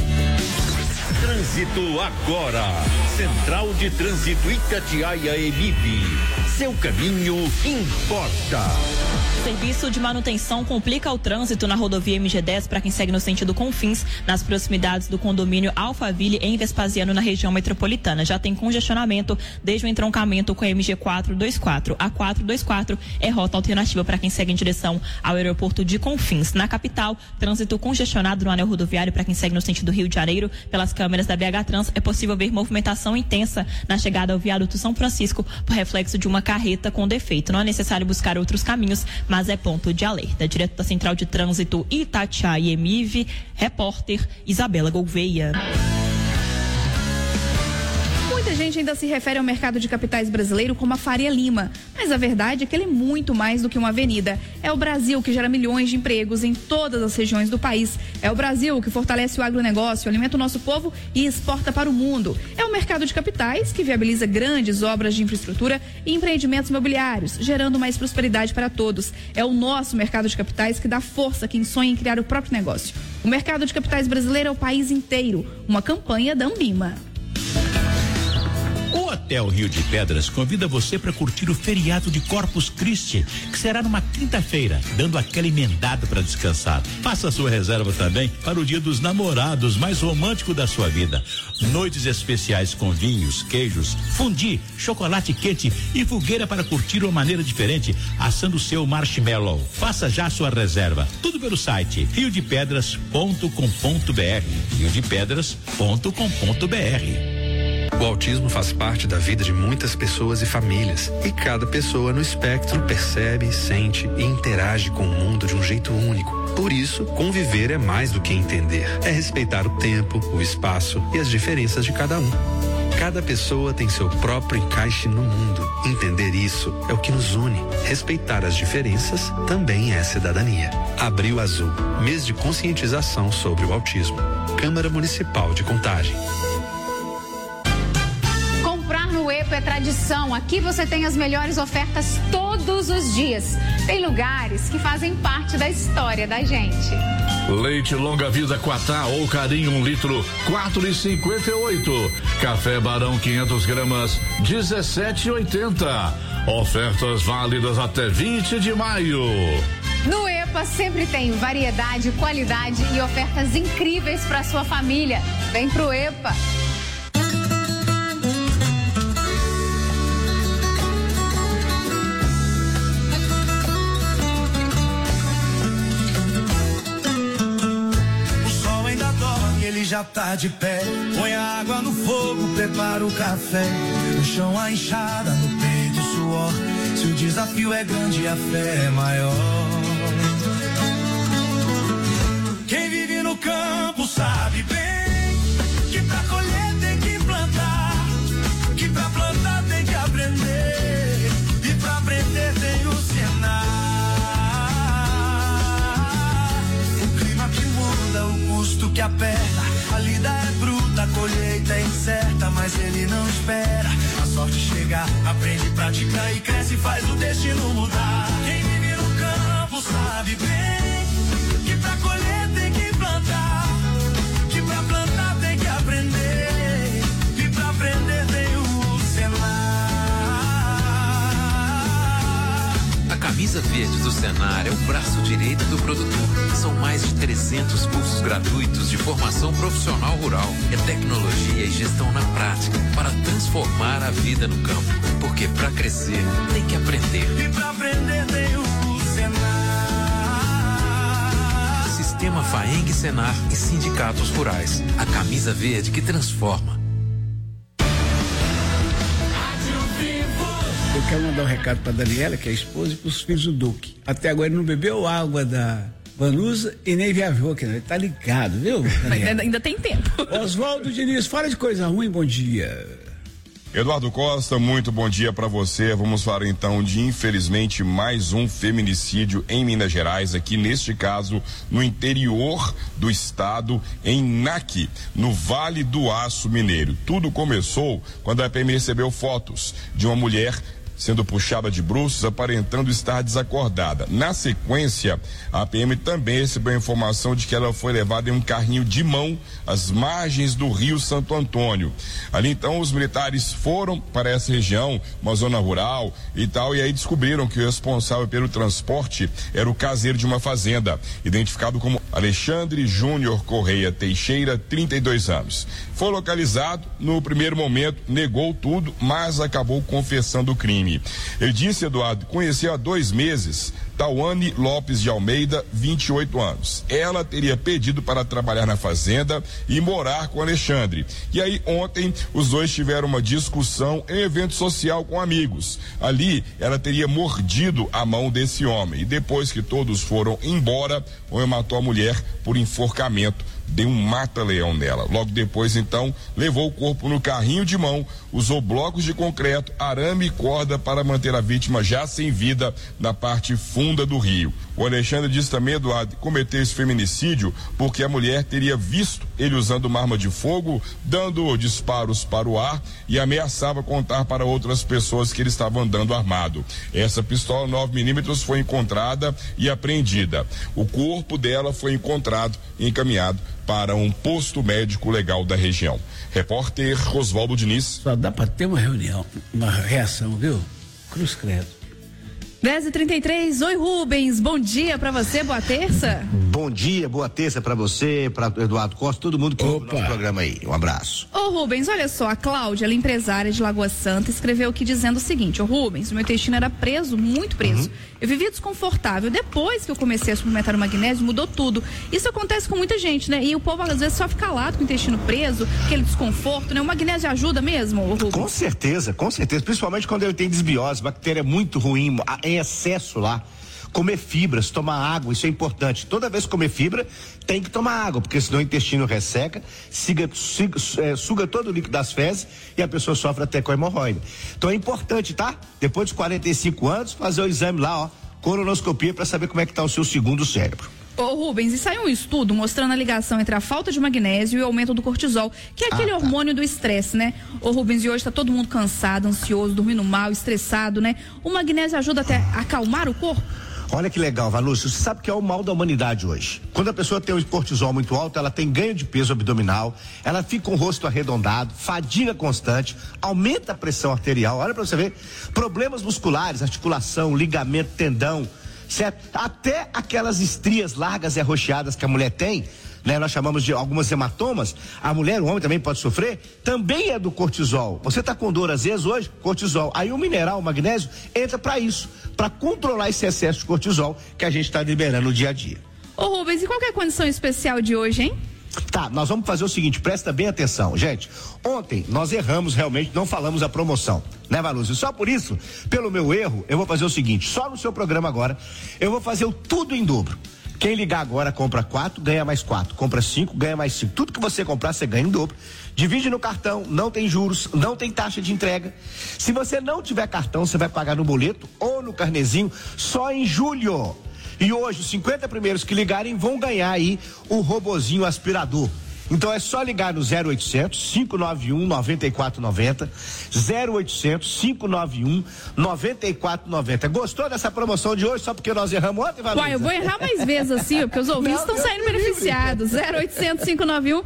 U: Trânsito agora. Central de Trânsito Itatiaia Emib. Seu caminho importa.
I: Serviço de manutenção complica o trânsito na rodovia MG10 para quem segue no sentido Confins, nas proximidades do condomínio Alphaville, em Vespasiano, na região metropolitana. Já tem congestionamento desde o entroncamento com a MG 424. A 424 é rota alternativa para quem segue em direção ao aeroporto de Confins. Na capital, trânsito congestionado no anel rodoviário para quem segue no sentido Rio de Janeiro. Pelas câmeras da BH Trans, é possível ver movimentação intensa na chegada ao viaduto São Francisco por reflexo de uma carreta com defeito. Não é necessário buscar outros caminhos, mas é ponto de alerta. Direto da Central de Trânsito Itatiaia Emive, repórter Isabela Gouveia.
W: Muita gente gente ainda se refere ao mercado de capitais brasileiro como a Faria Lima, mas a verdade é que ele é muito mais do que uma avenida. É o Brasil que gera milhões de empregos em todas as regiões do país. É o Brasil que fortalece o agronegócio, alimenta o nosso povo e exporta para o mundo. É o mercado de capitais que viabiliza grandes obras de infraestrutura e empreendimentos imobiliários, gerando mais prosperidade para todos. É o nosso mercado de capitais que dá força a quem sonha em criar o próprio negócio. O mercado de capitais brasileiro é o país inteiro. Uma campanha da Ambima.
B: O Hotel Rio de Pedras convida você para curtir o feriado de Corpus Christi, que será numa quinta-feira, dando aquela emendada para descansar. Faça a sua reserva também para o Dia dos Namorados, mais romântico da sua vida. Noites especiais com vinhos, queijos, fondue, chocolate quente e fogueira para curtir de uma maneira diferente, assando seu marshmallow. Faça já a sua reserva. Tudo pelo site riodepedras.com.br. riodepedras.com.br.
C: O autismo faz parte da vida de muitas pessoas e famílias, e cada pessoa no espectro percebe, sente e interage com o mundo de um jeito único. Por isso, conviver é mais do que entender. É respeitar o tempo, o espaço e as diferenças de cada um. Cada pessoa tem seu próprio encaixe no mundo. Entender isso é o que nos une. Respeitar as diferenças também é cidadania. Abril Azul, mês de conscientização sobre o autismo. Câmara Municipal de Contagem.
J: No EPA é tradição. Aqui você tem as melhores ofertas todos os dias. Tem lugares que fazem parte da história da gente.
K: Leite longa vida Quatá ou Carinho 1 litro, 4,58. Café Barão 500 gramas, 17,80. Ofertas válidas até 20 de maio.
J: No EPA sempre tem variedade, qualidade e ofertas incríveis para sua família. Vem pro EPA.
M: Ele já tá de pé, põe a água no fogo, prepara o café. No chão a enxada, no peito o suor. Se o desafio é grande, a fé é maior. Quem vive no campo sabe bem que pra colher tem que plantar, que pra plantar tem que aprender, e pra aprender tem o Senar. O clima que muda, o custo que aperta. A lida é bruta, a colheita é incerta, mas ele não espera a sorte chegar, aprende, pratica e cresce, faz o destino mudar. Quem vive no campo sabe bem que pra colher tem que plantar, que pra plantar tem que aprender, e pra aprender tem o Senar.
G: A camisa verde do Senar é o braço direito do produtor. São mais de 300 cursos gratuitos de formação profissional rural. É tecnologia e gestão na prática para transformar a vida no campo. Porque para crescer tem que aprender.
M: E para aprender tem o Senar.
G: Sistema Faeng Senar e sindicatos rurais. A camisa verde que transforma.
V: Eu quero mandar um recado para Daniela, que é a esposa, e para os filhos do Duque. Até agora ele não bebeu água da Vanusa e nem viajou aqui, não. Ele tá ligado, viu?
W: Ainda tem tempo.
V: Oswaldo Diniz, fala de coisa ruim, bom dia.
D: Eduardo Costa, muito bom dia para você. Vamos falar então de, infelizmente, mais um feminicídio em Minas Gerais, aqui neste caso no interior do estado, em Naqui, no Vale do Aço Mineiro. Tudo começou quando a PM recebeu fotos de uma mulher sendo puxada de bruços, aparentando estar desacordada. Na sequência, a PM também recebeu a informação de que ela foi levada em um carrinho de mão às margens do Rio Santo Antônio. Ali então os militares foram para essa região, uma zona rural e tal, e aí descobriram que o responsável pelo transporte era o caseiro de uma fazenda, identificado como Alexandre Júnior Correia Teixeira, 32 anos. Foi localizado, no primeiro momento negou tudo, mas acabou confessando o crime. Ele disse, Eduardo, conheceu há 2 meses Tawane Lopes de Almeida, 28 anos. Ela teria pedido para trabalhar na fazenda e morar com Alexandre. E aí ontem os dois tiveram uma discussão em evento social com amigos. Ali ela teria mordido a mão desse homem e depois que todos foram embora, o homem matou a mulher por enforcamento. Deu um mata-leão nela. Logo depois, então, levou o corpo no carrinho de mão, usou blocos de concreto, arame e corda para manter a vítima já sem vida na parte funda do rio. O Alexandre disse também, Eduardo, cometeu esse feminicídio porque a mulher teria visto ele usando uma arma de fogo, dando disparos para o ar e ameaçava contar para outras pessoas que ele estava andando armado. Essa pistola 9mm foi encontrada e apreendida. O corpo dela foi encontrado e encaminhado para um posto médico legal da região. Repórter Oswaldo Diniz.
V: Só dá para ter uma reunião, uma reação, viu? Cruz credo.
W: 10h33, oi Rubens, bom dia pra você, boa terça.
N: Bom dia, boa terça pra você, pra Eduardo Costa, todo mundo que ouve o nosso programa aí, um abraço.
W: Ô Rubens, olha só, a Cláudia, ela é empresária de Lagoa Santa, escreveu aqui dizendo o seguinte, ô Rubens, o meu intestino era preso, muito preso, eu vivia desconfortável, depois que eu comecei a suplementar o magnésio, mudou tudo, isso acontece com muita gente, né, e o povo às vezes só fica calado com o intestino preso, aquele desconforto, né, o magnésio ajuda mesmo, ô Rubens?
N: Com certeza, principalmente quando ele tem desbiose, bactéria muito ruim, em excesso lá. Comer fibras, tomar água, isso é importante. Toda vez que comer fibra, tem que tomar água, porque senão o intestino resseca, suga todo o líquido das fezes e a pessoa sofre até com hemorroida. Então é importante, tá? Depois de 45 anos, fazer o exame lá, ó, colonoscopia, para saber como é que tá o seu segundo cérebro.
W: Ô Rubens, e saiu um estudo mostrando a ligação entre a falta de magnésio e o aumento do cortisol, que é aquele hormônio do estresse, né? Ô Rubens, e hoje tá todo mundo cansado, ansioso, dormindo mal, estressado, né? O magnésio ajuda até a acalmar o corpo?
N: Olha que legal, Valúcio, você sabe que é o mal da humanidade hoje. Quando a pessoa tem o cortisol muito alto, ela tem ganho de peso abdominal, ela fica com o rosto arredondado, fadiga constante, aumenta a pressão arterial, olha pra você ver, problemas musculares, articulação, ligamento, tendão, certo? Até aquelas estrias largas e arroxeadas que a mulher tem, né? Nós chamamos de algumas hematomas, a mulher, o homem também pode sofrer, também é do cortisol. Você tá com dor às vezes hoje, cortisol. Aí o mineral, o magnésio, entra para isso, para controlar esse excesso de cortisol que a gente está liberando no dia a dia.
W: Ô Rubens, e qual que é a condição especial de hoje, hein?
N: Tá, nós vamos fazer o seguinte, presta bem atenção, gente. Ontem nós erramos realmente, não falamos a promoção, né, Valúcio? Só por isso, pelo meu erro, eu vou fazer o seguinte, só no seu programa agora, eu vou fazer o tudo em dobro. Quem ligar agora compra 4, ganha mais 4. Compra 5, ganha mais 5. Tudo que você comprar, você ganha em dobro. Divide no cartão, não tem juros, não tem taxa de entrega. Se você não tiver cartão, você vai pagar no boleto ou no carnezinho só em julho. E hoje, os 50 primeiros que ligarem vão ganhar aí o robozinho aspirador. Então é só ligar no 0800 591 9490, 0800 591 9490. Gostou dessa promoção de hoje só porque nós erramos ontem, Valusa?
W: Uai, eu vou errar mais vezes assim, porque os ouvintes estão saindo beneficiados. 0800 591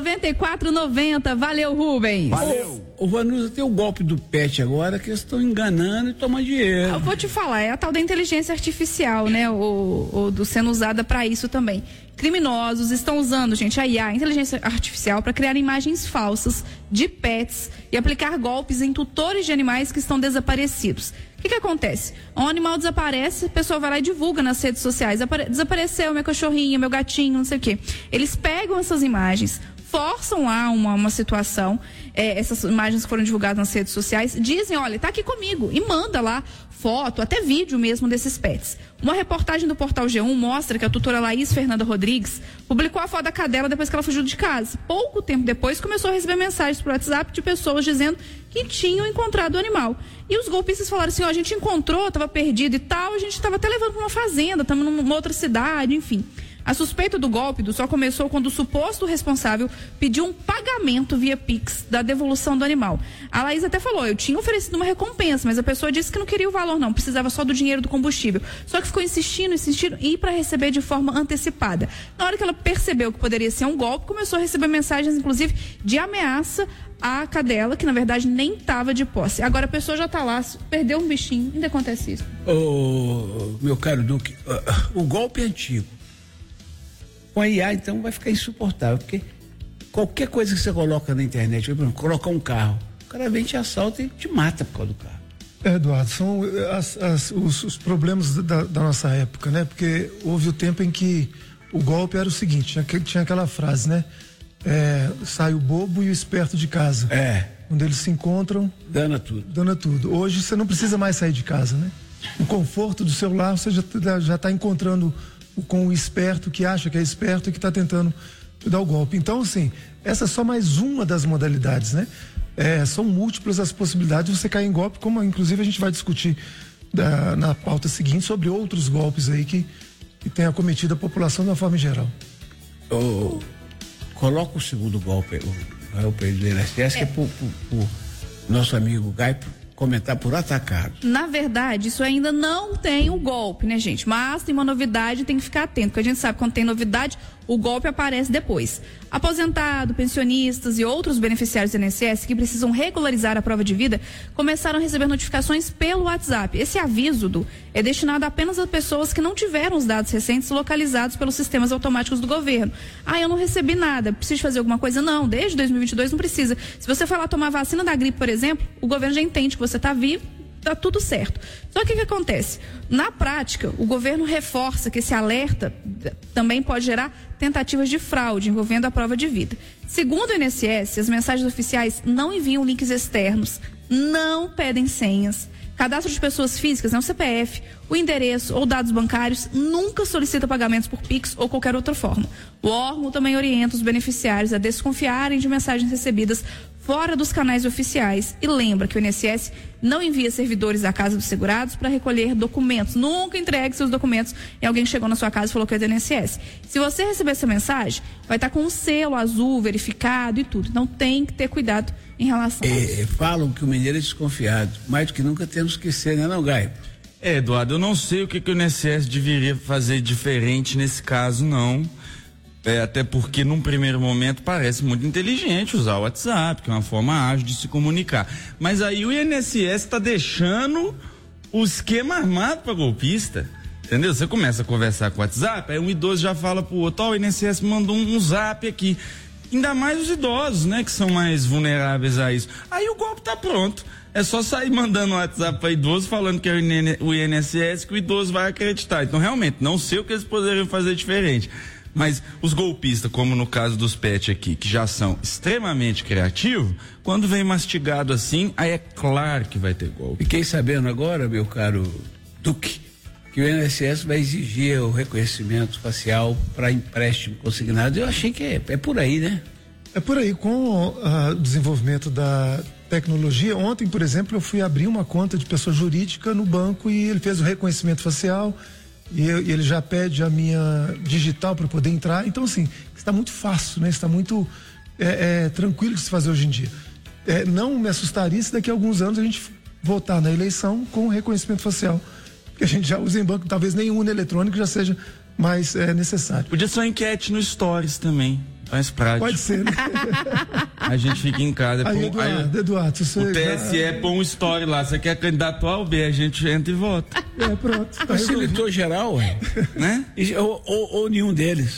W: 9490. Valeu, Rubens.
V: Valeu. O Vanusa tem o golpe do pet agora que eles estão enganando e tomando dinheiro.
W: Eu vou te falar, é a tal da inteligência artificial, né? O do sendo usada para isso também. Criminosos estão usando, gente, a IA, a inteligência artificial, para criar imagens falsas de pets e aplicar golpes em tutores de animais que estão desaparecidos. O que acontece? Um animal desaparece, a pessoa vai lá e divulga nas redes sociais. Desapareceu minha cachorrinha, meu gatinho, não sei o quê. Eles pegam essas imagens, forçam lá uma situação, essas imagens que foram divulgadas nas redes sociais, dizem, olha, tá aqui comigo, e manda lá foto, até vídeo mesmo desses pets. Uma reportagem do Portal G1 mostra que a tutora Laís Fernanda Rodrigues publicou a foto da cadela depois que ela fugiu de casa. Pouco tempo depois, começou a receber mensagens por WhatsApp de pessoas dizendo que tinham encontrado o animal. E os golpistas falaram assim, ó, a gente encontrou, estava perdido e tal, a gente estava até levando para uma fazenda, estamos numa outra cidade, enfim. A suspeita do golpe só começou quando o suposto responsável pediu um pagamento via Pix da devolução do animal. A Laís até falou, eu tinha oferecido uma recompensa, mas a pessoa disse que não queria o valor não, precisava só do dinheiro do combustível. Só que ficou insistindo e para receber de forma antecipada. Na hora que ela percebeu que poderia ser um golpe, começou a receber mensagens, inclusive, de ameaça à cadela, que na verdade nem estava de posse. Agora a pessoa já está lá, perdeu um bichinho, ainda acontece isso.
V: Meu caro Duque, o golpe é antigo. Com a IA, então, vai ficar insuportável, porque qualquer coisa que você coloca na internet, por exemplo, colocar um carro, o cara vem, te assalta e te mata por causa do carro.
X: Eduardo, são os problemas da nossa época, né? Porque houve o tempo em que o golpe era o seguinte, tinha aquela frase, né? Sai o bobo e o esperto de casa. Quando eles se encontram...
V: Dana tudo.
X: Hoje você não precisa mais sair de casa, né? O conforto do seu lar, você já está encontrando com o esperto que acha que é esperto e que está tentando te dar o golpe. Então, assim, essa é só mais uma das modalidades, né? São múltiplas as possibilidades de você cair em golpe, como inclusive a gente vai discutir na pauta seguinte sobre outros golpes aí que tem acometido a população de uma forma geral.
V: Coloca o segundo golpe, o golpe do INSS, que é pro nosso amigo Gai comentar por atacado.
W: Na verdade, isso ainda não tem o golpe, né, gente? Mas tem uma novidade, tem que ficar atento, porque a gente sabe que quando tem novidade, o golpe aparece depois. Aposentado, pensionistas e outros beneficiários do INSS que precisam regularizar a prova de vida começaram a receber notificações pelo WhatsApp. Esse aviso é destinado apenas a pessoas que não tiveram os dados recentes localizados pelos sistemas automáticos do governo. Eu não recebi nada, preciso fazer alguma coisa? Não, desde 2022 não precisa. Se você for lá tomar vacina da gripe, por exemplo, o governo já entende que você está vivo, tá tudo certo. Só que o que acontece? Na prática, o governo reforça que esse alerta também pode gerar tentativas de fraude envolvendo a prova de vida. Segundo o INSS, as mensagens oficiais não enviam links externos, não pedem senhas. Cadastro de pessoas físicas, o CPF, o endereço ou dados bancários nunca solicita pagamentos por Pix ou qualquer outra forma. O órgão também orienta os beneficiários a desconfiarem de mensagens recebidas fora dos canais oficiais e lembra que o INSS não envia servidores à casa dos segurados para recolher documentos. Nunca entregue seus documentos e alguém chegou na sua casa e falou que é do INSS. Se você receber essa mensagem, vai estar com um selo azul verificado e tudo. Então tem que ter cuidado em relação a isso.
V: Falam que o mineiro é desconfiado. Mais do que nunca temos que ser, né, não, Gai?
Y: Eduardo, eu não sei o que o INSS deveria fazer diferente nesse caso, não. Até porque num primeiro momento parece muito inteligente usar o WhatsApp, que é uma forma ágil de se comunicar. Mas aí o INSS está deixando o esquema armado para golpista. Entendeu? Você começa a conversar com o WhatsApp, aí um idoso já fala pro outro, o INSS mandou um zap aqui. Ainda mais os idosos, né, que são mais vulneráveis a isso. Aí o golpe tá pronto. É só sair mandando um WhatsApp para idoso falando que é o INSS que o idoso vai acreditar. Então, realmente, não sei o que eles poderiam fazer diferente. Mas os golpistas, como no caso dos pets aqui, que já são extremamente criativos, quando vem mastigado assim, aí é claro que vai ter golpe.
V: Fiquei sabendo agora, meu caro Duque, que o INSS vai exigir o reconhecimento facial para empréstimo consignado. Eu achei que é por aí, né?
X: É por aí. Com o desenvolvimento da tecnologia, ontem, por exemplo, eu fui abrir uma conta de pessoa jurídica no banco e ele fez o reconhecimento facial e ele já pede a minha digital para poder entrar. Então, assim, está muito fácil, né? Está muito tranquilo de se fazer hoje em dia. Não me assustaria se daqui a alguns anos a gente votar na eleição com reconhecimento facial, porque a gente já usa em banco, talvez nem urna eletrônica já seja mais necessário.
Y: Podia ser uma enquete no Stories também, mais prático.
X: Pode ser, né?
Y: A gente fica em casa.
X: Aí, Eduardo,
Y: o TSE põe um story lá, você quer candidato A ou B, a gente entra e vota.
X: Pronto.
V: Facilitou geral,
Y: né?
V: Ou nenhum deles.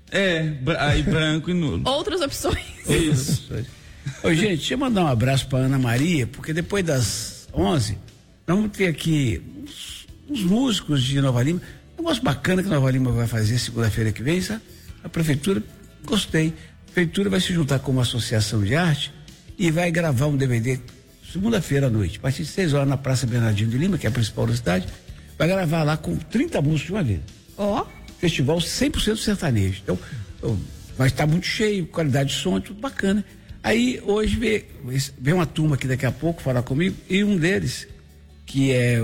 Y: Aí branco e nulo.
W: Outras opções.
Y: Isso.
V: Gente, deixa eu mandar um abraço para Ana Maria, porque depois das 11, nós vamos ter aqui uns músicos de Nova Lima. Um negócio bacana que Nova Lima vai fazer segunda-feira que vem, sabe? A prefeitura, gostei. A prefeitura vai se juntar com uma associação de arte e vai gravar um DVD segunda-feira à noite, a partir de 6 horas na Praça Bernardino de Lima, que é a principal da cidade. Vai gravar lá com 30 músicos de uma vez. Festival 100% sertanejo. Então, vai estar muito cheio, qualidade de som, tudo bacana. Aí, hoje, vem uma turma aqui daqui a pouco falar comigo, e um deles, que é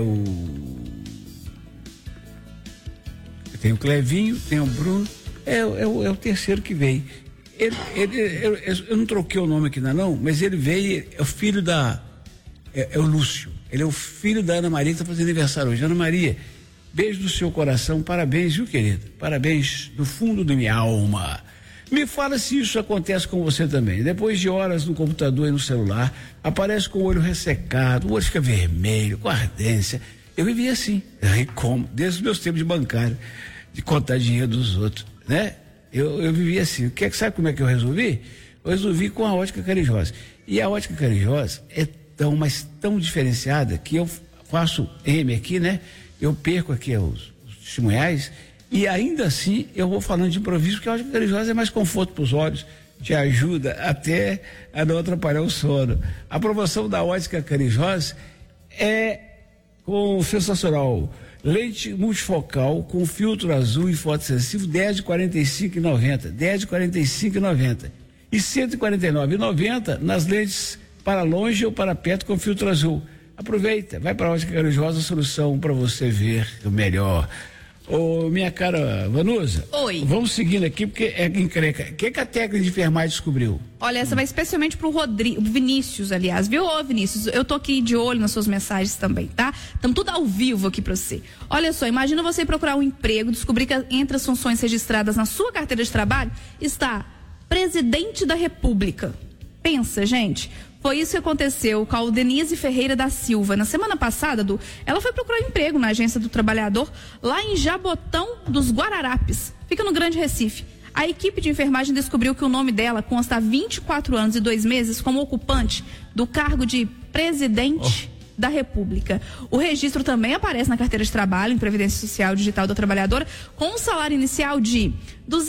V: tem o Clevinho, tem o Bruno, é o terceiro que veio. Eu não troquei o nome aqui ainda não, mas ele veio, é o filho é o Lúcio, ele é o filho da Ana Maria que está fazendo aniversário hoje. Ana Maria, beijo do seu coração, parabéns, viu, querida? Parabéns do fundo da minha alma. Me fala se isso acontece com você também. Depois de horas no computador e no celular, aparece com o olho ressecado, o olho fica vermelho, com ardência. Eu vivi assim, desde os meus tempos de bancário, de contar dinheiro dos outros, né? Eu vivi assim. Sabe como é que eu resolvi? Eu resolvi com a Ótica Carijós. E a Ótica Carijós é tão diferenciada que faço M aqui, né? Eu perco aqui os testemunhais e ainda assim eu vou falando de improviso, porque a ótica religiosa é mais conforto para os olhos, te ajuda até a não atrapalhar o sono. A promoção da ótica Carijós é com sensacional lente multifocal com filtro azul e fotossensível, 10 de 45,90, 10 de 45,90 e 149,90 nas lentes para longe ou para perto com filtro azul. Aproveita, vai para a ótica Carijós, a solução para você ver o melhor. Ô, minha cara Vanusa.
W: Oi.
V: Vamos seguindo aqui, porque é encrenca. O que a técnica de enfermagem descobriu?
W: Olha, essa vai especialmente pro Vinícius, aliás, viu? Ô, Vinícius, eu tô aqui de olho nas suas mensagens também, tá? Estamos tudo ao vivo aqui pra você. Olha só, imagina você procurar um emprego, descobrir que entre as funções registradas na sua carteira de trabalho está Presidente da República. Pensa, gente. Foi isso que aconteceu com a Denise Ferreira da Silva. Na semana passada, ela foi procurar emprego na Agência do Trabalhador, lá em Jabotão dos Guararapes. Fica no Grande Recife. A equipe de enfermagem descobriu que o nome dela consta há 24 anos e 2 meses como ocupante do cargo de Presidente da República. O registro também aparece na carteira de trabalho em Previdência Social Digital da Trabalhadora com um salário inicial de R$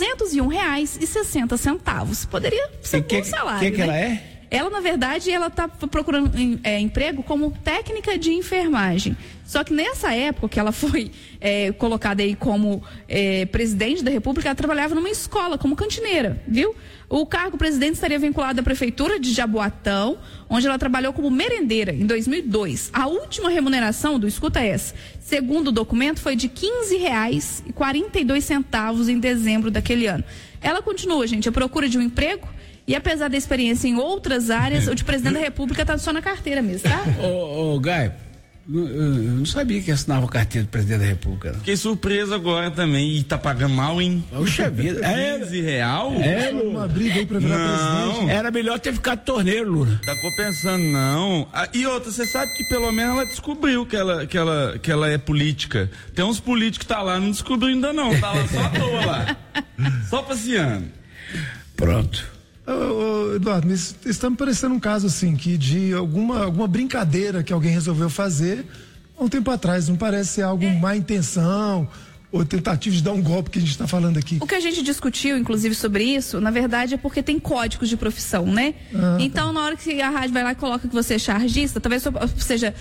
W: 201,60. Poderia ser um bom salário,
V: que ela é?
W: Ela, na verdade, ela está procurando emprego como técnica de enfermagem. Só que nessa época que ela foi colocada aí como presidente da República, ela trabalhava numa escola como cantineira, viu? O cargo presidente estaria vinculado à prefeitura de Jaboatão, onde ela trabalhou como merendeira em 2002. A última remuneração do escuta essa, segundo o documento, foi de R$ 15,42 em dezembro daquele ano. Ela continua, gente, à procura de um emprego. E apesar da experiência em outras áreas, o de presidente da República tá só na carteira mesmo, tá?
V: Ô, Gai, eu não sabia que assinava a carteira do presidente da República. Não.
Y: Fiquei surpreso agora também. E tá pagando mal, hein?
V: Puxa vida.
Y: R$15?
V: É,
X: uma briga aí pra virar presidente.
V: Era melhor ter ficado torneiro, Lula.
Y: Tá compensando, não. E outra, você sabe que pelo menos ela descobriu que ela é política. Tem uns políticos que tá lá, não descobriu ainda não. Tá lá só à toa lá. Só passeando.
V: Pronto.
X: Eduardo, está me parecendo um caso assim, que de alguma brincadeira que alguém resolveu fazer há um tempo atrás, não parece ser algo má intenção ou tentativa de dar um golpe que a gente está falando aqui.
W: O que a gente discutiu, inclusive, sobre isso, na verdade, é porque tem códigos de profissão, né? Então, na hora que a rádio vai lá e coloca que você é chargista, talvez seja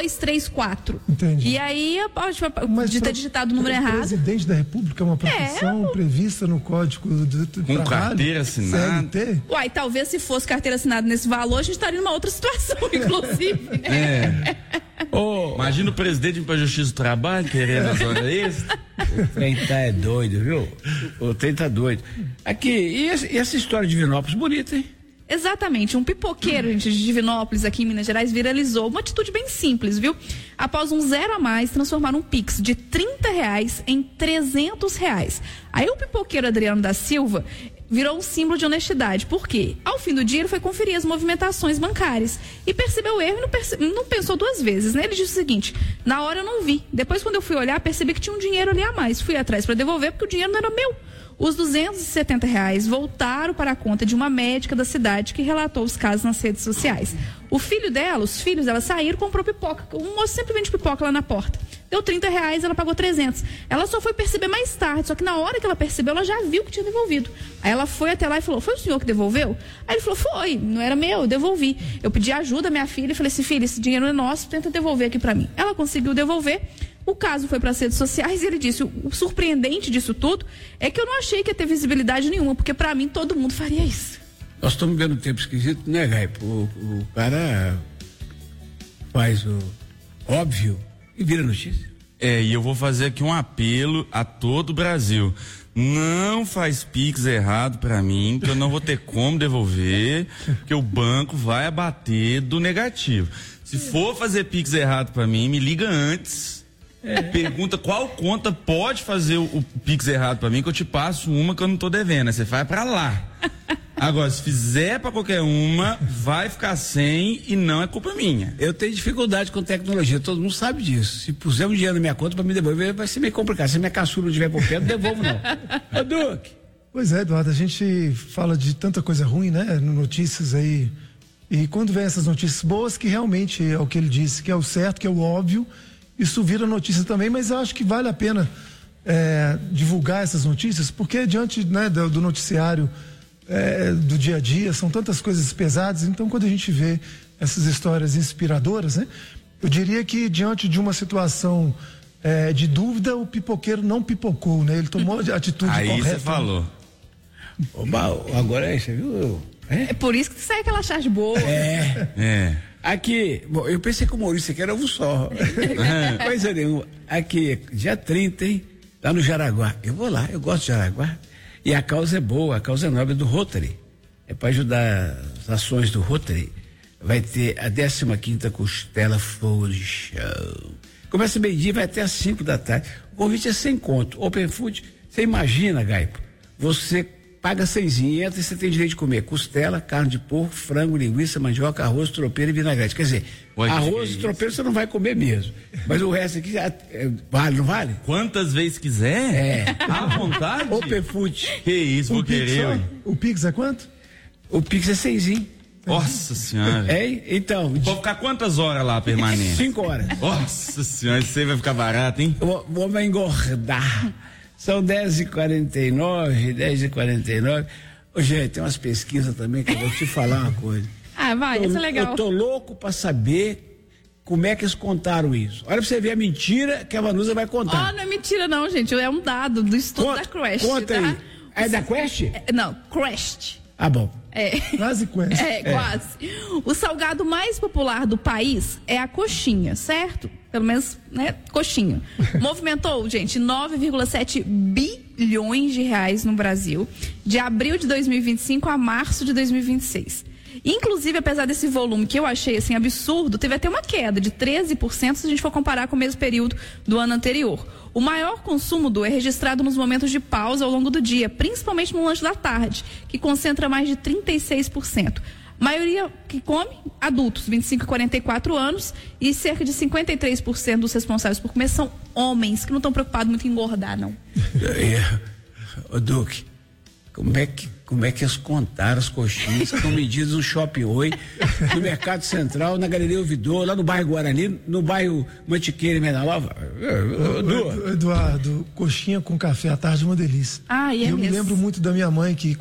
W: 234.
X: Entendi.
W: E aí, pode ter digitado o número errado.
X: Presidente da República é uma profissão prevista no código do
Y: com carteira assinada.
X: CLT?
W: Uai, talvez se fosse carteira assinada nesse valor, a gente estaria numa outra situação, inclusive, né?
Y: Imagina o presidente ir pra Justiça do Trabalho querendo as horas extras.
V: O trem é doido, viu? O trem tá doido. Aqui, e essa história de Divinópolis, bonita, hein?
W: Exatamente, um pipoqueiro, gente, de Divinópolis, aqui em Minas Gerais, viralizou uma atitude bem simples, viu? Após um 0 a mais, transformaram um Pix de R$30 em R$300. Aí o pipoqueiro Adriano da Silva virou um símbolo de honestidade. Por quê? Ao fim do dia, ele foi conferir as movimentações bancárias e percebeu o erro e não pensou 2 vezes, né? Ele disse o seguinte: na hora eu não vi. Depois, quando eu fui olhar, percebi que tinha um dinheiro ali a mais. Fui atrás para devolver porque o dinheiro não era meu. Os R$270 voltaram para a conta de uma médica da cidade que relatou os casos nas redes sociais. Os filhos dela saíram e comprou pipoca. O moço sempre vende pipoca lá na porta. Deu R$30, ela pagou 300. Ela só foi perceber mais tarde, só que na hora que ela percebeu, ela já viu que tinha devolvido. Aí ela foi até lá e falou: foi o senhor que devolveu? Aí ele falou: foi, não era meu, eu devolvi. Eu pedi ajuda à minha filha e falei assim: filha, esse dinheiro é nosso, tenta devolver aqui para mim. Ela conseguiu devolver. O caso foi para as redes sociais e ele disse: o surpreendente disso tudo é que eu não achei que ia ter visibilidade nenhuma, porque para mim todo mundo faria isso.
V: Nós estamos vendo um tempo esquisito, né, Gai? O cara faz o óbvio e vira notícia.
Y: E eu vou fazer aqui um apelo a todo o Brasil. Não faz Pix errado pra mim, que eu não vou ter como devolver, porque o banco vai abater do negativo. Se for fazer Pix errado pra mim, me liga antes. Pergunta qual conta pode fazer o Pix errado pra mim, que eu te passo uma que eu não tô devendo. Aí você vai pra lá. Agora, se fizer pra qualquer uma, vai ficar sem e não é culpa minha.
V: Eu tenho dificuldade com tecnologia, todo mundo sabe disso. Se puser um dinheiro na minha conta pra me devolver, vai ser meio complicado. Se minha caçula não estiver por perto, não devolvo não. Ô, Duque.
X: Pois é, Eduardo, a gente fala de tanta coisa ruim, né? Notícias aí E quando vem essas notícias boas, que realmente é o que ele disse, que é o certo, que é o óbvio, isso vira notícia também, mas eu acho que vale a pena divulgar essas notícias, porque diante, né, do noticiário do dia a dia, são tantas coisas pesadas, então quando a gente vê essas histórias inspiradoras, né, eu diria que diante de uma situação de dúvida, o pipoqueiro não pipocou, né? Ele tomou a atitude correta.
Y: Aí você falou.
V: Agora você viu?
W: É por isso que sai aquela charge boa.
V: Aqui, bom, eu pensei que o Maurício aqui era ovo só. Coisa nenhuma. Aqui, dia 30, hein? Lá no Jaraguá. Eu vou lá, eu gosto de Jaraguá. E a causa é boa, a causa é nobre do Rotary. É para ajudar as ações do Rotary. Vai ter a 15ª Costela Food Show. Começa meio-dia, vai até às 5 da tarde. O convite é sem conto. Open Food, você imagina, Gaipo, você paga 6 e entra e você tem direito de comer costela, carne de porco, frango, linguiça, mandioca, arroz, tropeiro e vinagrete. Quer dizer, arroz e tropeiro você não vai comer mesmo. Mas o resto aqui vale, não vale?
Y: Quantas vezes quiser? À vontade?
V: Open Food.
Y: Que isso, vou querer.
X: O Pix é quanto?
V: O Pix é 6.
Y: Nossa senhora.
V: Então.
Y: Vou ficar quantas horas lá permanente?
V: 5 horas.
Y: Nossa senhora, isso aí vai ficar barato, hein?
V: Vamos engordar. São 10h49, 10h49. Ô, gente, tem umas pesquisas também que eu vou te falar uma coisa.
W: Vai, isso é legal.
V: Eu tô louco pra saber como é que eles contaram isso. Olha pra você ver a mentira que a Vanusa vai contar.
W: Não é mentira não, gente. É um dado do estudo da Quest.
V: Conta aí. É da Quest?
W: Não, Quest.
V: Bom.
X: Quase Quest.
W: Quase. O salgado mais popular do país é a coxinha, certo? Pelo menos, né, coxinha. Movimentou, gente, 9,7 bilhões de reais no Brasil, de abril de 2025 a março de 2026. Inclusive, apesar desse volume que eu achei assim absurdo, teve até uma queda de 13% se a gente for comparar com o mesmo período do ano anterior. O maior consumo é registrado nos momentos de pausa ao longo do dia, principalmente no lanche da tarde, que concentra mais de 36%. Maioria que come, adultos, 25 e 44 anos, e cerca de 53% dos responsáveis por comer são homens, que não estão preocupados muito em engordar, não.
V: Ô, Duque, como é que eles contaram as coxinhas que estão medidas no Shopping Oi, no Mercado Central, na Galeria Ouvidor, lá no bairro Guarani, no bairro Mantiqueira e Menalova?
X: Eduardo, coxinha com café à tarde é uma delícia. Eu me lembro muito da minha mãe, que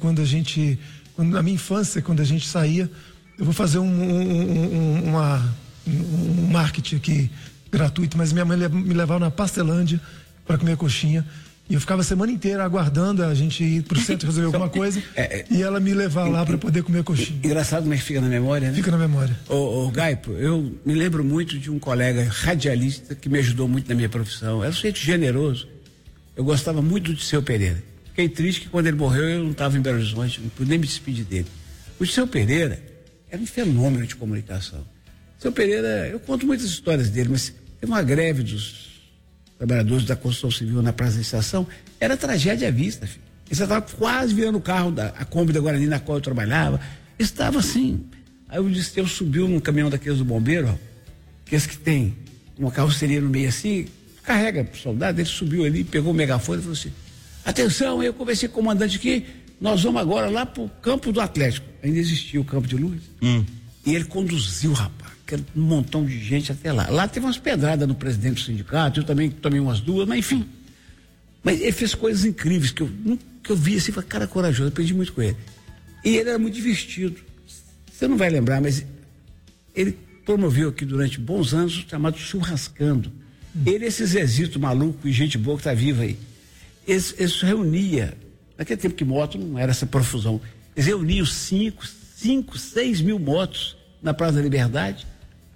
X: na minha infância, quando a gente saía, eu vou fazer um marketing aqui gratuito, mas minha mãe me levava na Pastelândia para comer coxinha. E eu ficava a semana inteira aguardando a gente ir pro centro resolver alguma coisa e ela me levar lá para poder comer coxinha.
V: Engraçado como é que fica na memória, né?
X: Fica na memória.
V: Ô Gaipo, eu me lembro muito de um colega radialista que me ajudou muito na minha profissão. Era um sujeito generoso. Eu gostava muito do Disseu Pereira. Fiquei triste que quando ele morreu eu não estava em Belo Horizonte, não pude nem me despedir dele. O Disseu Pereira era um fenômeno de comunicação. O Disseu Pereira, eu conto muitas histórias dele, mas tem uma greve dos trabalhadores da construção civil na Praça da Estação, era tragédia à vista, filho. Eles estavam quase virando o carro a Kombi da Guarani na qual eu trabalhava. Estava assim. Aí o Disseu subiu num caminhão daqueles do bombeiro, aqueles que tem uma carroceria no meio assim, carrega pro soldado, ele subiu ali, pegou o megafone e falou assim: atenção, eu conversei com o comandante aqui, nós vamos agora lá pro campo do Atlético. Ainda existia o campo de luz. E ele conduziu, rapaz, um montão de gente até lá. Lá teve umas pedradas no presidente do sindicato, eu também tomei umas 2, mas enfim. Mas ele fez coisas incríveis que eu vi assim, falei, cara corajoso, aprendi muito com ele. E ele era muito divertido. Você não vai lembrar, mas ele promoveu aqui durante bons anos o chamado Churrascando. Ele, esse Zezito maluco e gente boa que tá viva aí, eles reunia, naquele tempo que moto não era essa profusão, eles reuniam 5, 6 mil motos na Praça da Liberdade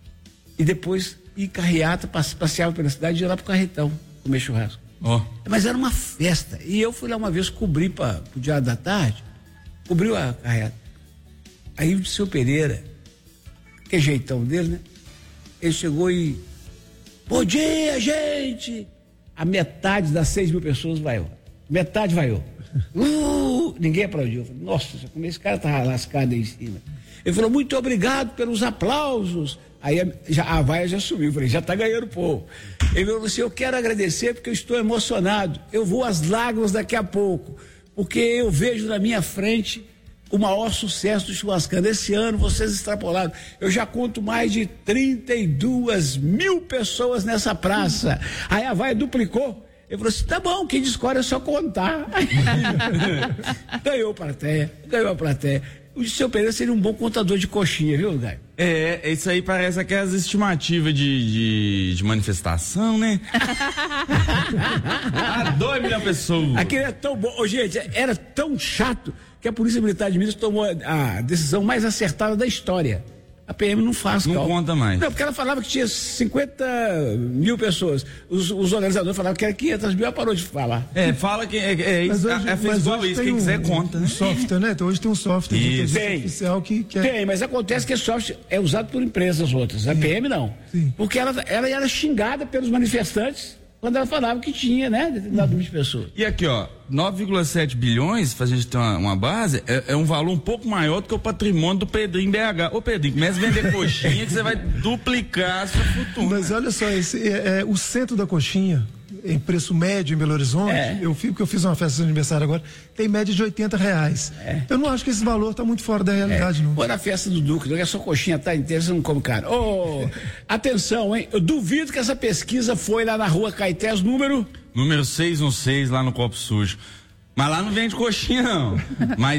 V: e depois ir carreata, passeava pela cidade e ia lá pro Carretão comer churrasco. Mas era uma festa. E eu fui lá uma vez cobrir para o Diário da Tarde, cobriu a carreata. Aí o Disseu Pereira, que é jeitão dele, né? Ele chegou e: bom dia, gente! A metade das 6 mil pessoas vaiou. Metade vaiou. Ninguém aplaudiu. Eu falei, nossa, como esse cara tá lascado aí em cima. Ele falou: muito obrigado pelos aplausos. Aí a vaia já subiu. Eu falei: já tá ganhando povo. Ele falou assim: eu quero agradecer porque eu estou emocionado. Eu vou às lágrimas daqui a pouco, porque eu vejo na minha frente o maior sucesso do Churrascando. Esse ano vocês extrapolaram. Eu já conto mais de 32 mil pessoas nessa praça. Aí a Vai duplicou. Ele falou assim, tá bom, quem discorre é só contar. Ganhou a plateia. O seu Pereira seria um bom contador de coxinha, viu, Gai?
Y: Isso aí parece aquelas estimativas de manifestação, né? 2 milhões de pessoas.
V: Aquele é tão bom. Ô, gente, era tão chato que a Polícia Militar de Minas tomou a decisão mais acertada da história. A PM não faz
Y: cálculo. Não conta mais.
V: Não, porque ela falava que tinha 50 mil pessoas. Os organizadores falavam que era 500 mil, ela parou de falar.
Y: Fala que fez igual isso, quem quiser conta, né?
X: Software, né? Então hoje tem um software de inteligência artificial que é...
V: Tem, mas acontece que esse software é usado por empresas outras, a PM não. Sim. Porque ela era xingada pelos manifestantes quando ela falava que tinha, né, determinado número de pessoas.
Y: E aqui, ó, 9,7 bilhões, pra gente ter uma base, é um valor um pouco maior do que o patrimônio do Pedrinho BH. Ô, Pedrinho, começa a vender coxinha que você vai duplicar a sua fortuna.
X: Mas olha só, o centro da coxinha, em preço médio em Belo Horizonte, eu fiz uma festa de aniversário agora, tem média de R$80. Eu não acho que esse valor está muito fora da realidade, não.
V: Pô, na festa do Duque, não é só coxinha, tá inteira, você não come caro. Atenção, hein? Eu duvido que essa pesquisa foi lá na rua Caetés, número
Y: 616, lá no Copo Sujo. Mas lá não vende coxinha, não. Mas